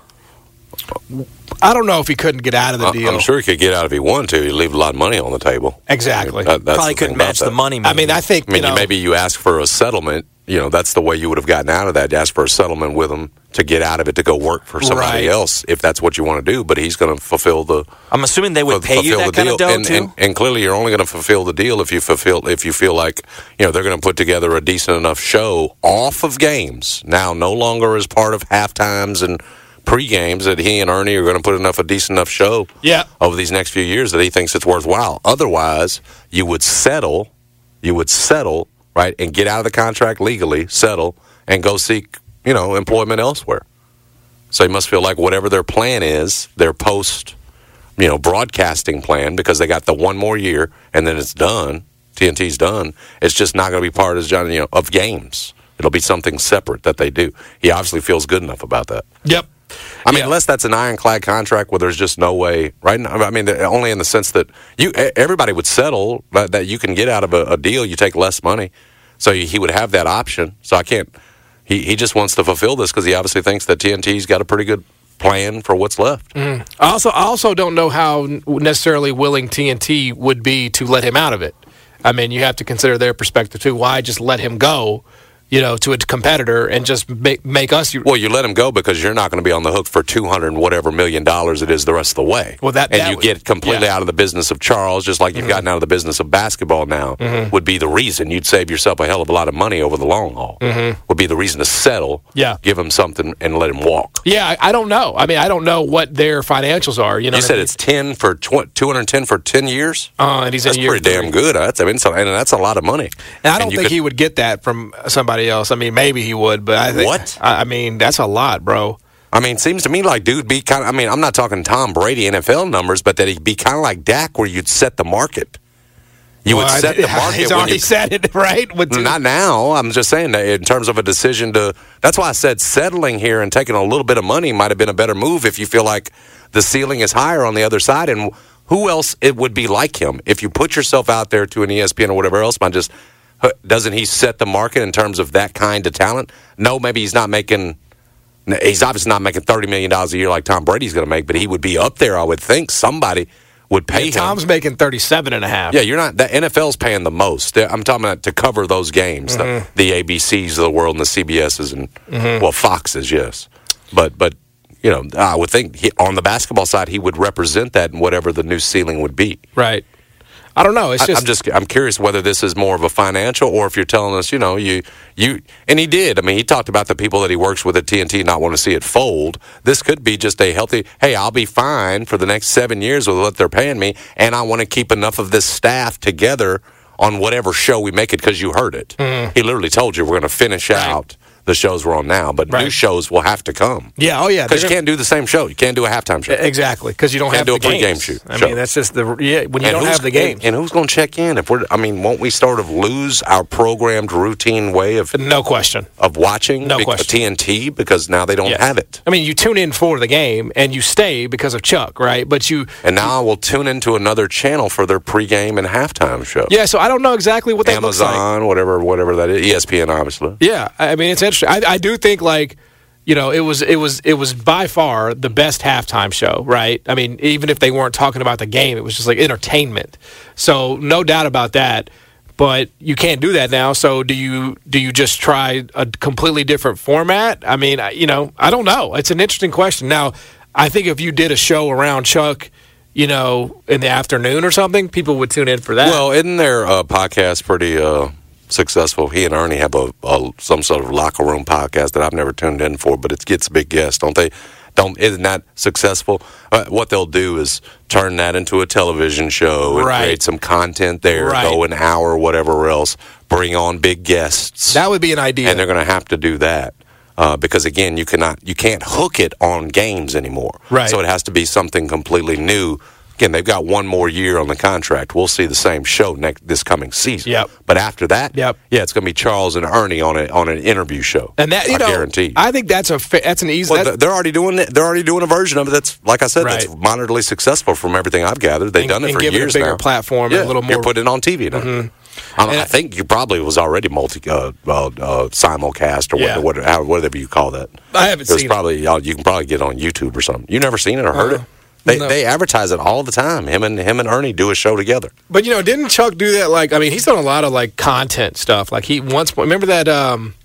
I don't know if he couldn't get out of the I- deal. I'm sure he could get out if he wanted to. He'd leave a lot of money on the table. Exactly. That- that's Probably the couldn't thing about match the that. money. I mean, I think, I mean, you know, maybe you ask for a settlement you know, that's the way you would have gotten out of that. Ask for a settlement with him to get out of it to go work for somebody Right. else if that's what you want to do. But he's going to fulfill the. I'm assuming they would fu- pay you fulfill that the kind deal. of dough and, too. and, and clearly, you're only going to fulfill the deal if you fulfill if you feel like you know they're going to put together a decent enough show off of games. Now, no longer as part of halftimes and pre-games that he and Ernie are going to put enough a decent enough show Yeah. over these next few years that he thinks it's worthwhile. Otherwise, you would settle, you would settle, right, and get out of the contract legally, settle, and go seek, you know, employment elsewhere. So you must feel like whatever their plan is, their post, you know, broadcasting plan, because they got the one more year and then it's done. T N T's done. It's just not going to be part of, you know, of games. It'll be something separate that they do. He obviously feels good enough about that. Yep. I mean, Yeah. unless that's an ironclad contract where there's just no way, right? I mean, only in the sense that you everybody would settle that, that you can get out of a, a deal, you take less money. So he would have that option. So I can't, he, he just wants to fulfill this because he obviously thinks that T N T's got a pretty good plan for what's left. Mm. I also, I also don't know how necessarily willing T N T would be to let him out of it. I mean, you have to consider their perspective too. Why just let him go, you know, to a competitor and just make, make us. Well, you let him go because you're not going to be on the hook for two hundred and whatever million dollars it is the rest of the way. Well, that and that you would- get completely yeah. out of the business of Charles, just like you've Mhm. gotten out of the business of basketball now, Mhm. would be the reason you'd save yourself a hell of a lot of money over the long haul. Mhm. Would be the reason to settle, Yeah. give him something, and let him walk. Yeah, I, I don't know. I mean, I don't know what their financials are. You know, You what said I mean? it's ten for tw- two hundred ten for ten years. Uh, and he's that's in year pretty damn three. good. That's I mean, so, and that's a lot of money. And I don't you think could- he would get that from somebody else. I mean, maybe he would, but I think What? I, I mean, that's a lot, bro. I mean, seems to me like dude be kind of. I mean, I'm not talking Tom Brady N F L numbers, but that he'd be kind of like Dak, where you'd set the market. You Well, would I- set the market. He's when already you, said it, right? With two- Not now. I'm just saying that in terms of a decision to. That's why I said settling here and taking a little bit of money might have been a better move if you feel like the ceiling is higher on the other side. And who else it would be like him if you put yourself out there to an E S P N or whatever else? Might just doesn't he set the market in terms of that kind of talent? No, maybe he's not making. He's obviously not making thirty million dollars a year like Tom Brady's going to make, but he would be up there. I would think somebody would pay Yeah, him. Tom's making thirty-seven and a half. Yeah, you're not. The N F L's paying the most. They're- I'm talking about to cover those games, Mhm. the, the A B Cs of the world and the C B S's and Mhm. well, Foxes, yes. But but you know, I would think he, on the basketball side, he would represent that in whatever the new ceiling would be. Right. I don't know. It's I, just I'm just I'm curious whether this is more of a financial or if you're telling us, you know, you you and he did. I mean, he talked about the people that he works with at T N T not want to see it fold. This could be just a healthy. Hey, I'll be fine for the next seven years with what they're paying me, and I want to keep enough of this staff together on whatever show we make it because you heard it. Mhm. He literally told you we're going to finish out the shows we're on now, but new Right. shows will have to come. yeah. Oh yeah. Because they're you can't do the same show. You can't do a halftime show. Exactly, because you don't Can't have do the a pregame games. shoot- I show. mean, that's just the yeah. When you And don't who's- have the games, and, and who's going to check in? If we're, I mean, won't we sort of lose our programmed routine way of no question. of watching No be- question. T N T because now they don't Yes. have it. I mean, you tune in for the game and you stay because of Chuck, right? But you, And now I will tune into another channel for their pregame and halftime show. yeah. So I don't know exactly what that looks like. Amazon, whatever, whatever that is, E S P N, obviously. Yeah, I mean it's interesting. I, I do think like, you know, it was it was it was by far the best halftime show, right? I mean, even if they weren't talking about the game, it was just like entertainment. So no doubt about that. But you can't do that now. So do you do you just try a completely different format? I mean, I- you know, I don't know. It's an interesting question. Now, I think if you did a show around Chuck, you know, in the afternoon or something, people would tune in for that. Well, isn't their uh, podcast pretty uh, successful? He and Ernie have a, a some sort of locker room podcast that I've never tuned in for, but it gets big guests, don't they? Don't isn't that successful? Uh, what they'll do is turn that into a television show and Right. create some content there, Right. go an hour, whatever else, bring on big guests. that would be an idea. And they're going to have to do that. Uh, because again, you cannot, you can't hook it on games anymore. Right. So it has to be something completely new. Again, they've got one more year on the contract. We'll see the same show next this coming season. Yep. But after that, Yep. yeah, it's going to be Charles and Ernie on a, on an interview show. and that you I know, guarantee. I think that's a fa- that's an easy. Well, that- th- they're already doing it. They're already doing a version of it that's, like I said, that's Right. moderately successful from everything I've gathered. They've And- done it and for give it a years bigger now. platform and yeah, a little You're more- putting it on T V now. Mhm. I, don't- And- I think you probably was already multi uh, uh, uh, simulcast or Yeah. what, what, how, whatever you call that. I haven't It was seen it. probably uh, you can probably get it on YouTube or something. You never seen it or heard Uh-uh. it? They No. they advertise it all the time. Him and him and Ernie do a show together. But you know, didn't Chuck do that? Like, I mean, he's done a lot of like content stuff. Like he once remember that um,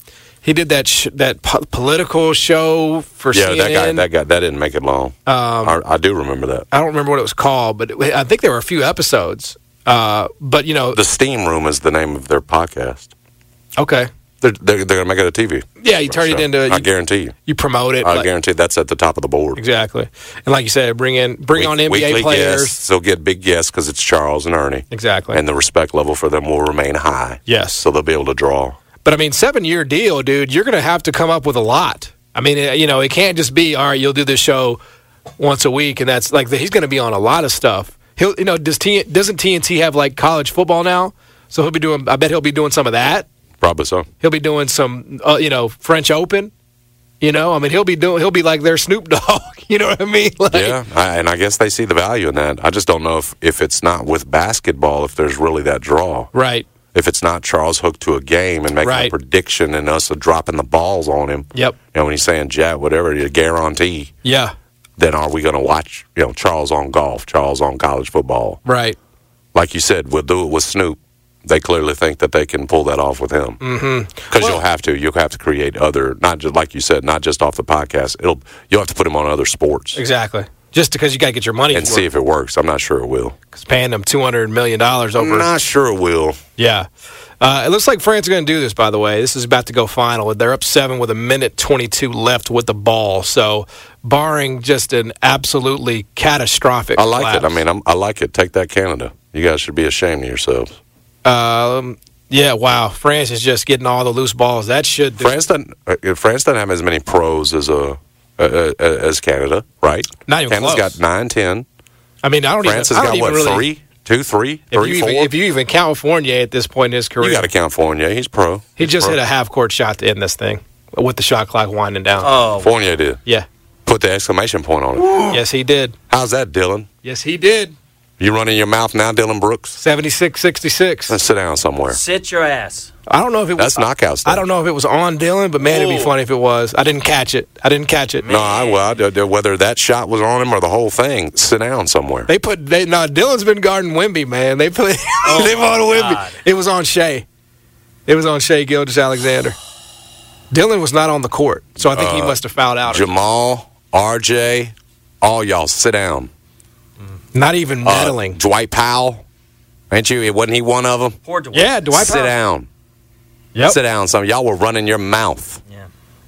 He did that sh- that po- political show for yeah, C N N. that guy, that guy, that didn't make it long. Um, I, I do remember that. I don't remember what it was called, but it, I think there were a few episodes. Uh, but you know, the Steam Room is the name of their podcast. Okay, they're they're, they're gonna make it a T V. Yeah, you turn show. it into. You, I guarantee you. You promote it. I like, guarantee that's at the top of the board. Exactly, and like you said, bring in bring Week, on N B A players. Guests, they'll get big guests because it's Charles and Ernie. Exactly, and the respect level for them will remain high. Yes, so they'll be able to draw. But, I mean, seven-year deal, dude, you're going to have to come up with a lot. I mean, you know, it can't just be, all right, you'll do this show once a week, and that's like, he's going to be on a lot of stuff. He'll, you know, does T, doesn't T N T have, like, college football now? So he'll be doing, I bet he'll be doing some of that. Probably so. He'll be doing some, uh, you know, French Open. You know, I mean, he'll be doing, he'll be like their Snoop Dogg. You know what I mean? Like, yeah, I, and I guess they see the value in that. I just don't know if, if it's not with basketball, if there's really that draw. Right. If it's not Charles hooked to a game and making right. a prediction and us dropping the balls on him. Yep. You know, when he's saying, Jet, whatever, a guarantee. Yeah. Then are we going to watch, you know, Charles on golf, Charles on college football? Right. Like you said, we'll do it with Snoop. They clearly think that they can pull that off with him. Because mm-hmm. well, you'll have to. You'll have to create other, not just, like you said, not just off the podcast. It'll You'll have to put him on other sports. Exactly. Just because you got to get your money and for see it. if it works. I'm not sure it will. Because paying them two hundred million dollars over. I'm not sure it will. Yeah. Uh, it looks like France is going to do this, by the way. This is about to go final. They're up seven with a minute twenty-two left with the ball. So, barring just an absolutely catastrophic I like collapse. it. I mean, I'm, I like it. Take that, Canada. You guys should be ashamed of yourselves. Um, yeah, wow. France is just getting all the loose balls. That should do. France doesn't, uh, France doesn't have as many pros as a. Uh, uh, as Canada, right? Not even Canada's close. got nine, ten. I mean, I don't France even. has I don't got, even what, really, three? Two, three? If three, you four? Even, if you even count Fournier at this point in his career. You got to count Fournier. He's pro. He He's just pro. hit a half-court shot to end this thing with the shot clock winding down. Oh, Fournier did. Yeah. Put the exclamation point on it. Yes, he did. How's that, Dylan? Yes, he did. You running your mouth now, Dylan Brooks? seventy-six sixty-six. Let's sit down somewhere. Sit your ass. I don't know if it was. That's knockout stuff. I don't know if it was on Dylan, but man, it'd be Ooh. funny if it was. I didn't catch it. I didn't catch it. No, I, well, I, whether that shot was on him or the whole thing, sit down somewhere. They put. They no. Dylan's been guarding Wemby, man. They put. Oh they put on God. Wemby. It was on Shea. It was on Shea Gilgeous-Alexander. Dylan was not on the court, so I think he Uh, must have fouled out. Jamal, R J, all y'all sit down. Not even Uh, meddling. Dwight Powell, ain't you? Wasn't he one of them? Poor Dwight. Yeah, Dwight Sit Powell. down. Yep. Sit down. Some y'all were running your mouth. Yeah.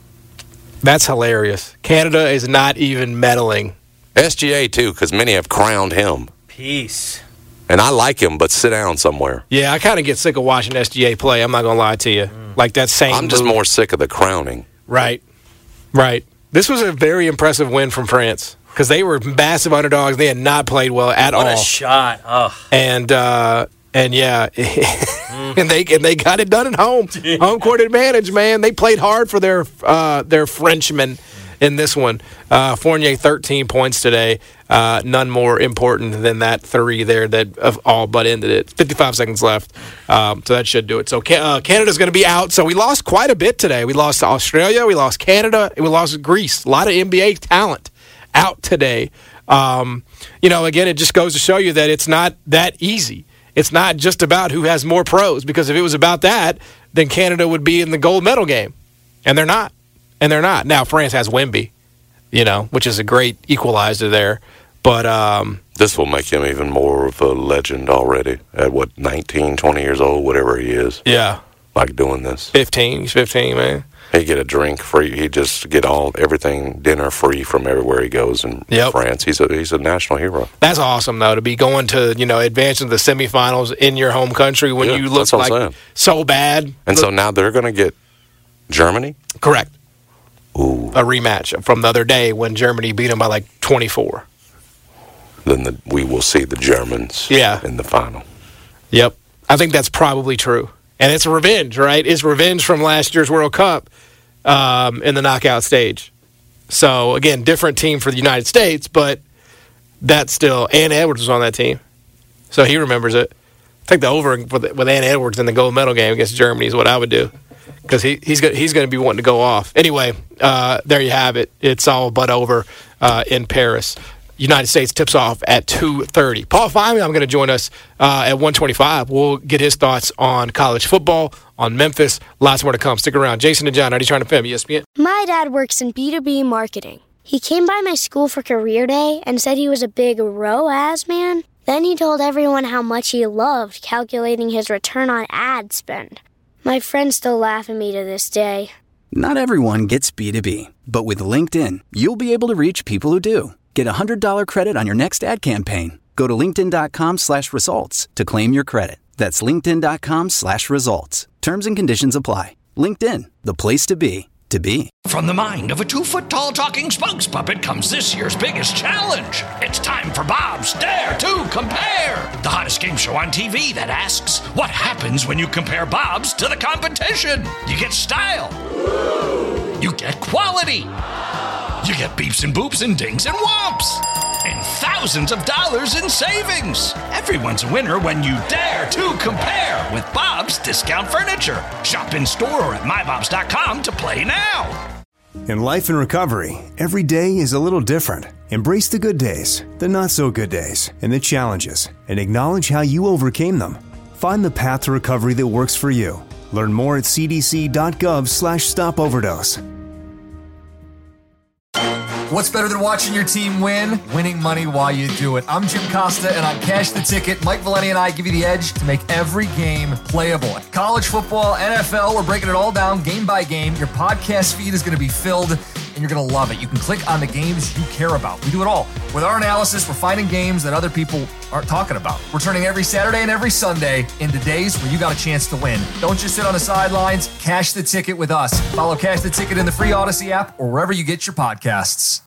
That's hilarious. Canada is not even meddling. S G A too, because many have crowned him, Peace. and I like him, but sit down somewhere. Yeah, I kind of get sick of watching S G A play. I'm not gonna lie to you. Like that same. I'm just move. more sick of the crowning. Right. Right. This was a very impressive win from France because they were massive underdogs. They had not played well at What all. a shot. Oh. And uh, and yeah, and they and they got it done at home. Home court advantage, man. They played hard for their uh, their Frenchmen in this one. Uh, Fournier thirteen points today. Uh, none more important than that three there that of all but ended it. fifty-five seconds left, um, so that should do it. So Ca- uh, Canada's going to be out. So we lost quite a bit today. We lost to Australia. We lost Canada. And we lost Greece. A lot of N B A talent out today. Um, you know, again, it just goes to show you that it's not that easy. It's not just about who has more pros, because if it was about that, then Canada would be in the gold medal game, and they're not. And they're not. Now, France has Wemby, you know, which is a great equalizer there. But um, This will make him even more of a legend already at, what, nineteen, twenty years old, whatever he is. yeah, Like doing this. fifteen. He's fifteen, man. He get a drink free. He just get all everything dinner free from everywhere he goes in Yep. France. He's a he's a national hero. That's awesome, though, to be going to, you know, advancing to the semifinals in your home country when Yeah, you look that's what I'm like saying. so bad. And so now they're going to get Germany. Correct. Ooh. A rematch from the other day when Germany beat them by like twenty-four. Then the, we will see the Germans. Yeah. In the final. Yep. I think that's probably true. And it's revenge, right? It's revenge from last year's World Cup um, in the knockout stage. So, again, different team for the United States, but that's still – Ann Edwards was on that team. So he remembers it. Take the over with, with Ann Edwards in the gold medal game against Germany is what I would do, because he, he's go, he's going to be wanting to go off. Anyway, uh, there you have it. It's all but over uh, in Paris. United States tips off at two thirty. Paul Fineman, I'm going to join us uh, at one twenty-five. We'll get his thoughts on college football, on Memphis. Lots more to come. Stick around. Jason and John, how are you trying to film? E S P N? My dad works in B two B marketing. He came by my school for career day and said he was a big R O A S man. Then he told everyone how much he loved calculating his return on ad spend. My friends still laugh at me to this day. Not everyone gets B two B, but with LinkedIn, you'll be able to reach people who do. Get a one hundred dollars credit on your next ad campaign. Go to linkedin.com slash results to claim your credit. That's linkedin.com slash results. Terms and conditions apply. LinkedIn, the place to be, to be. From the mind of a two-foot-tall talking spokes puppet comes this year's biggest challenge. It's time for Bob's Dare to Compare, the hottest game show on T V that asks, what happens when you compare Bob's to the competition? You get style. You get quality. You get beeps and boops and dings and whomps. And thousands of dollars in savings. Everyone's a winner when you dare to compare with Bob's Discount Furniture. Shop in store or at my bobs dot com to play now. In life and recovery, every day is a little different. Embrace the good days, the not so good days, and the challenges, and acknowledge how you overcame them. Find the path to recovery that works for you. Learn more at cdc.gov slash stop overdose. What's better than watching your team win? Winning money while you do it. I'm Jim Costa, and on Cash the Ticket, Mike Valeni and I give you the edge to make every game playable. College football, N F L, we're breaking it all down game by game. Your podcast feed is going to be filled, and you're going to love it. You can click on the games you care about. We do it all. With our analysis, we're finding games that other people aren't talking about. We're turning every Saturday and every Sunday into days where you got a chance to win. Don't just sit on the sidelines. Cash the Ticket with us. Follow Cash the Ticket in the free Odyssey app or wherever you get your podcasts.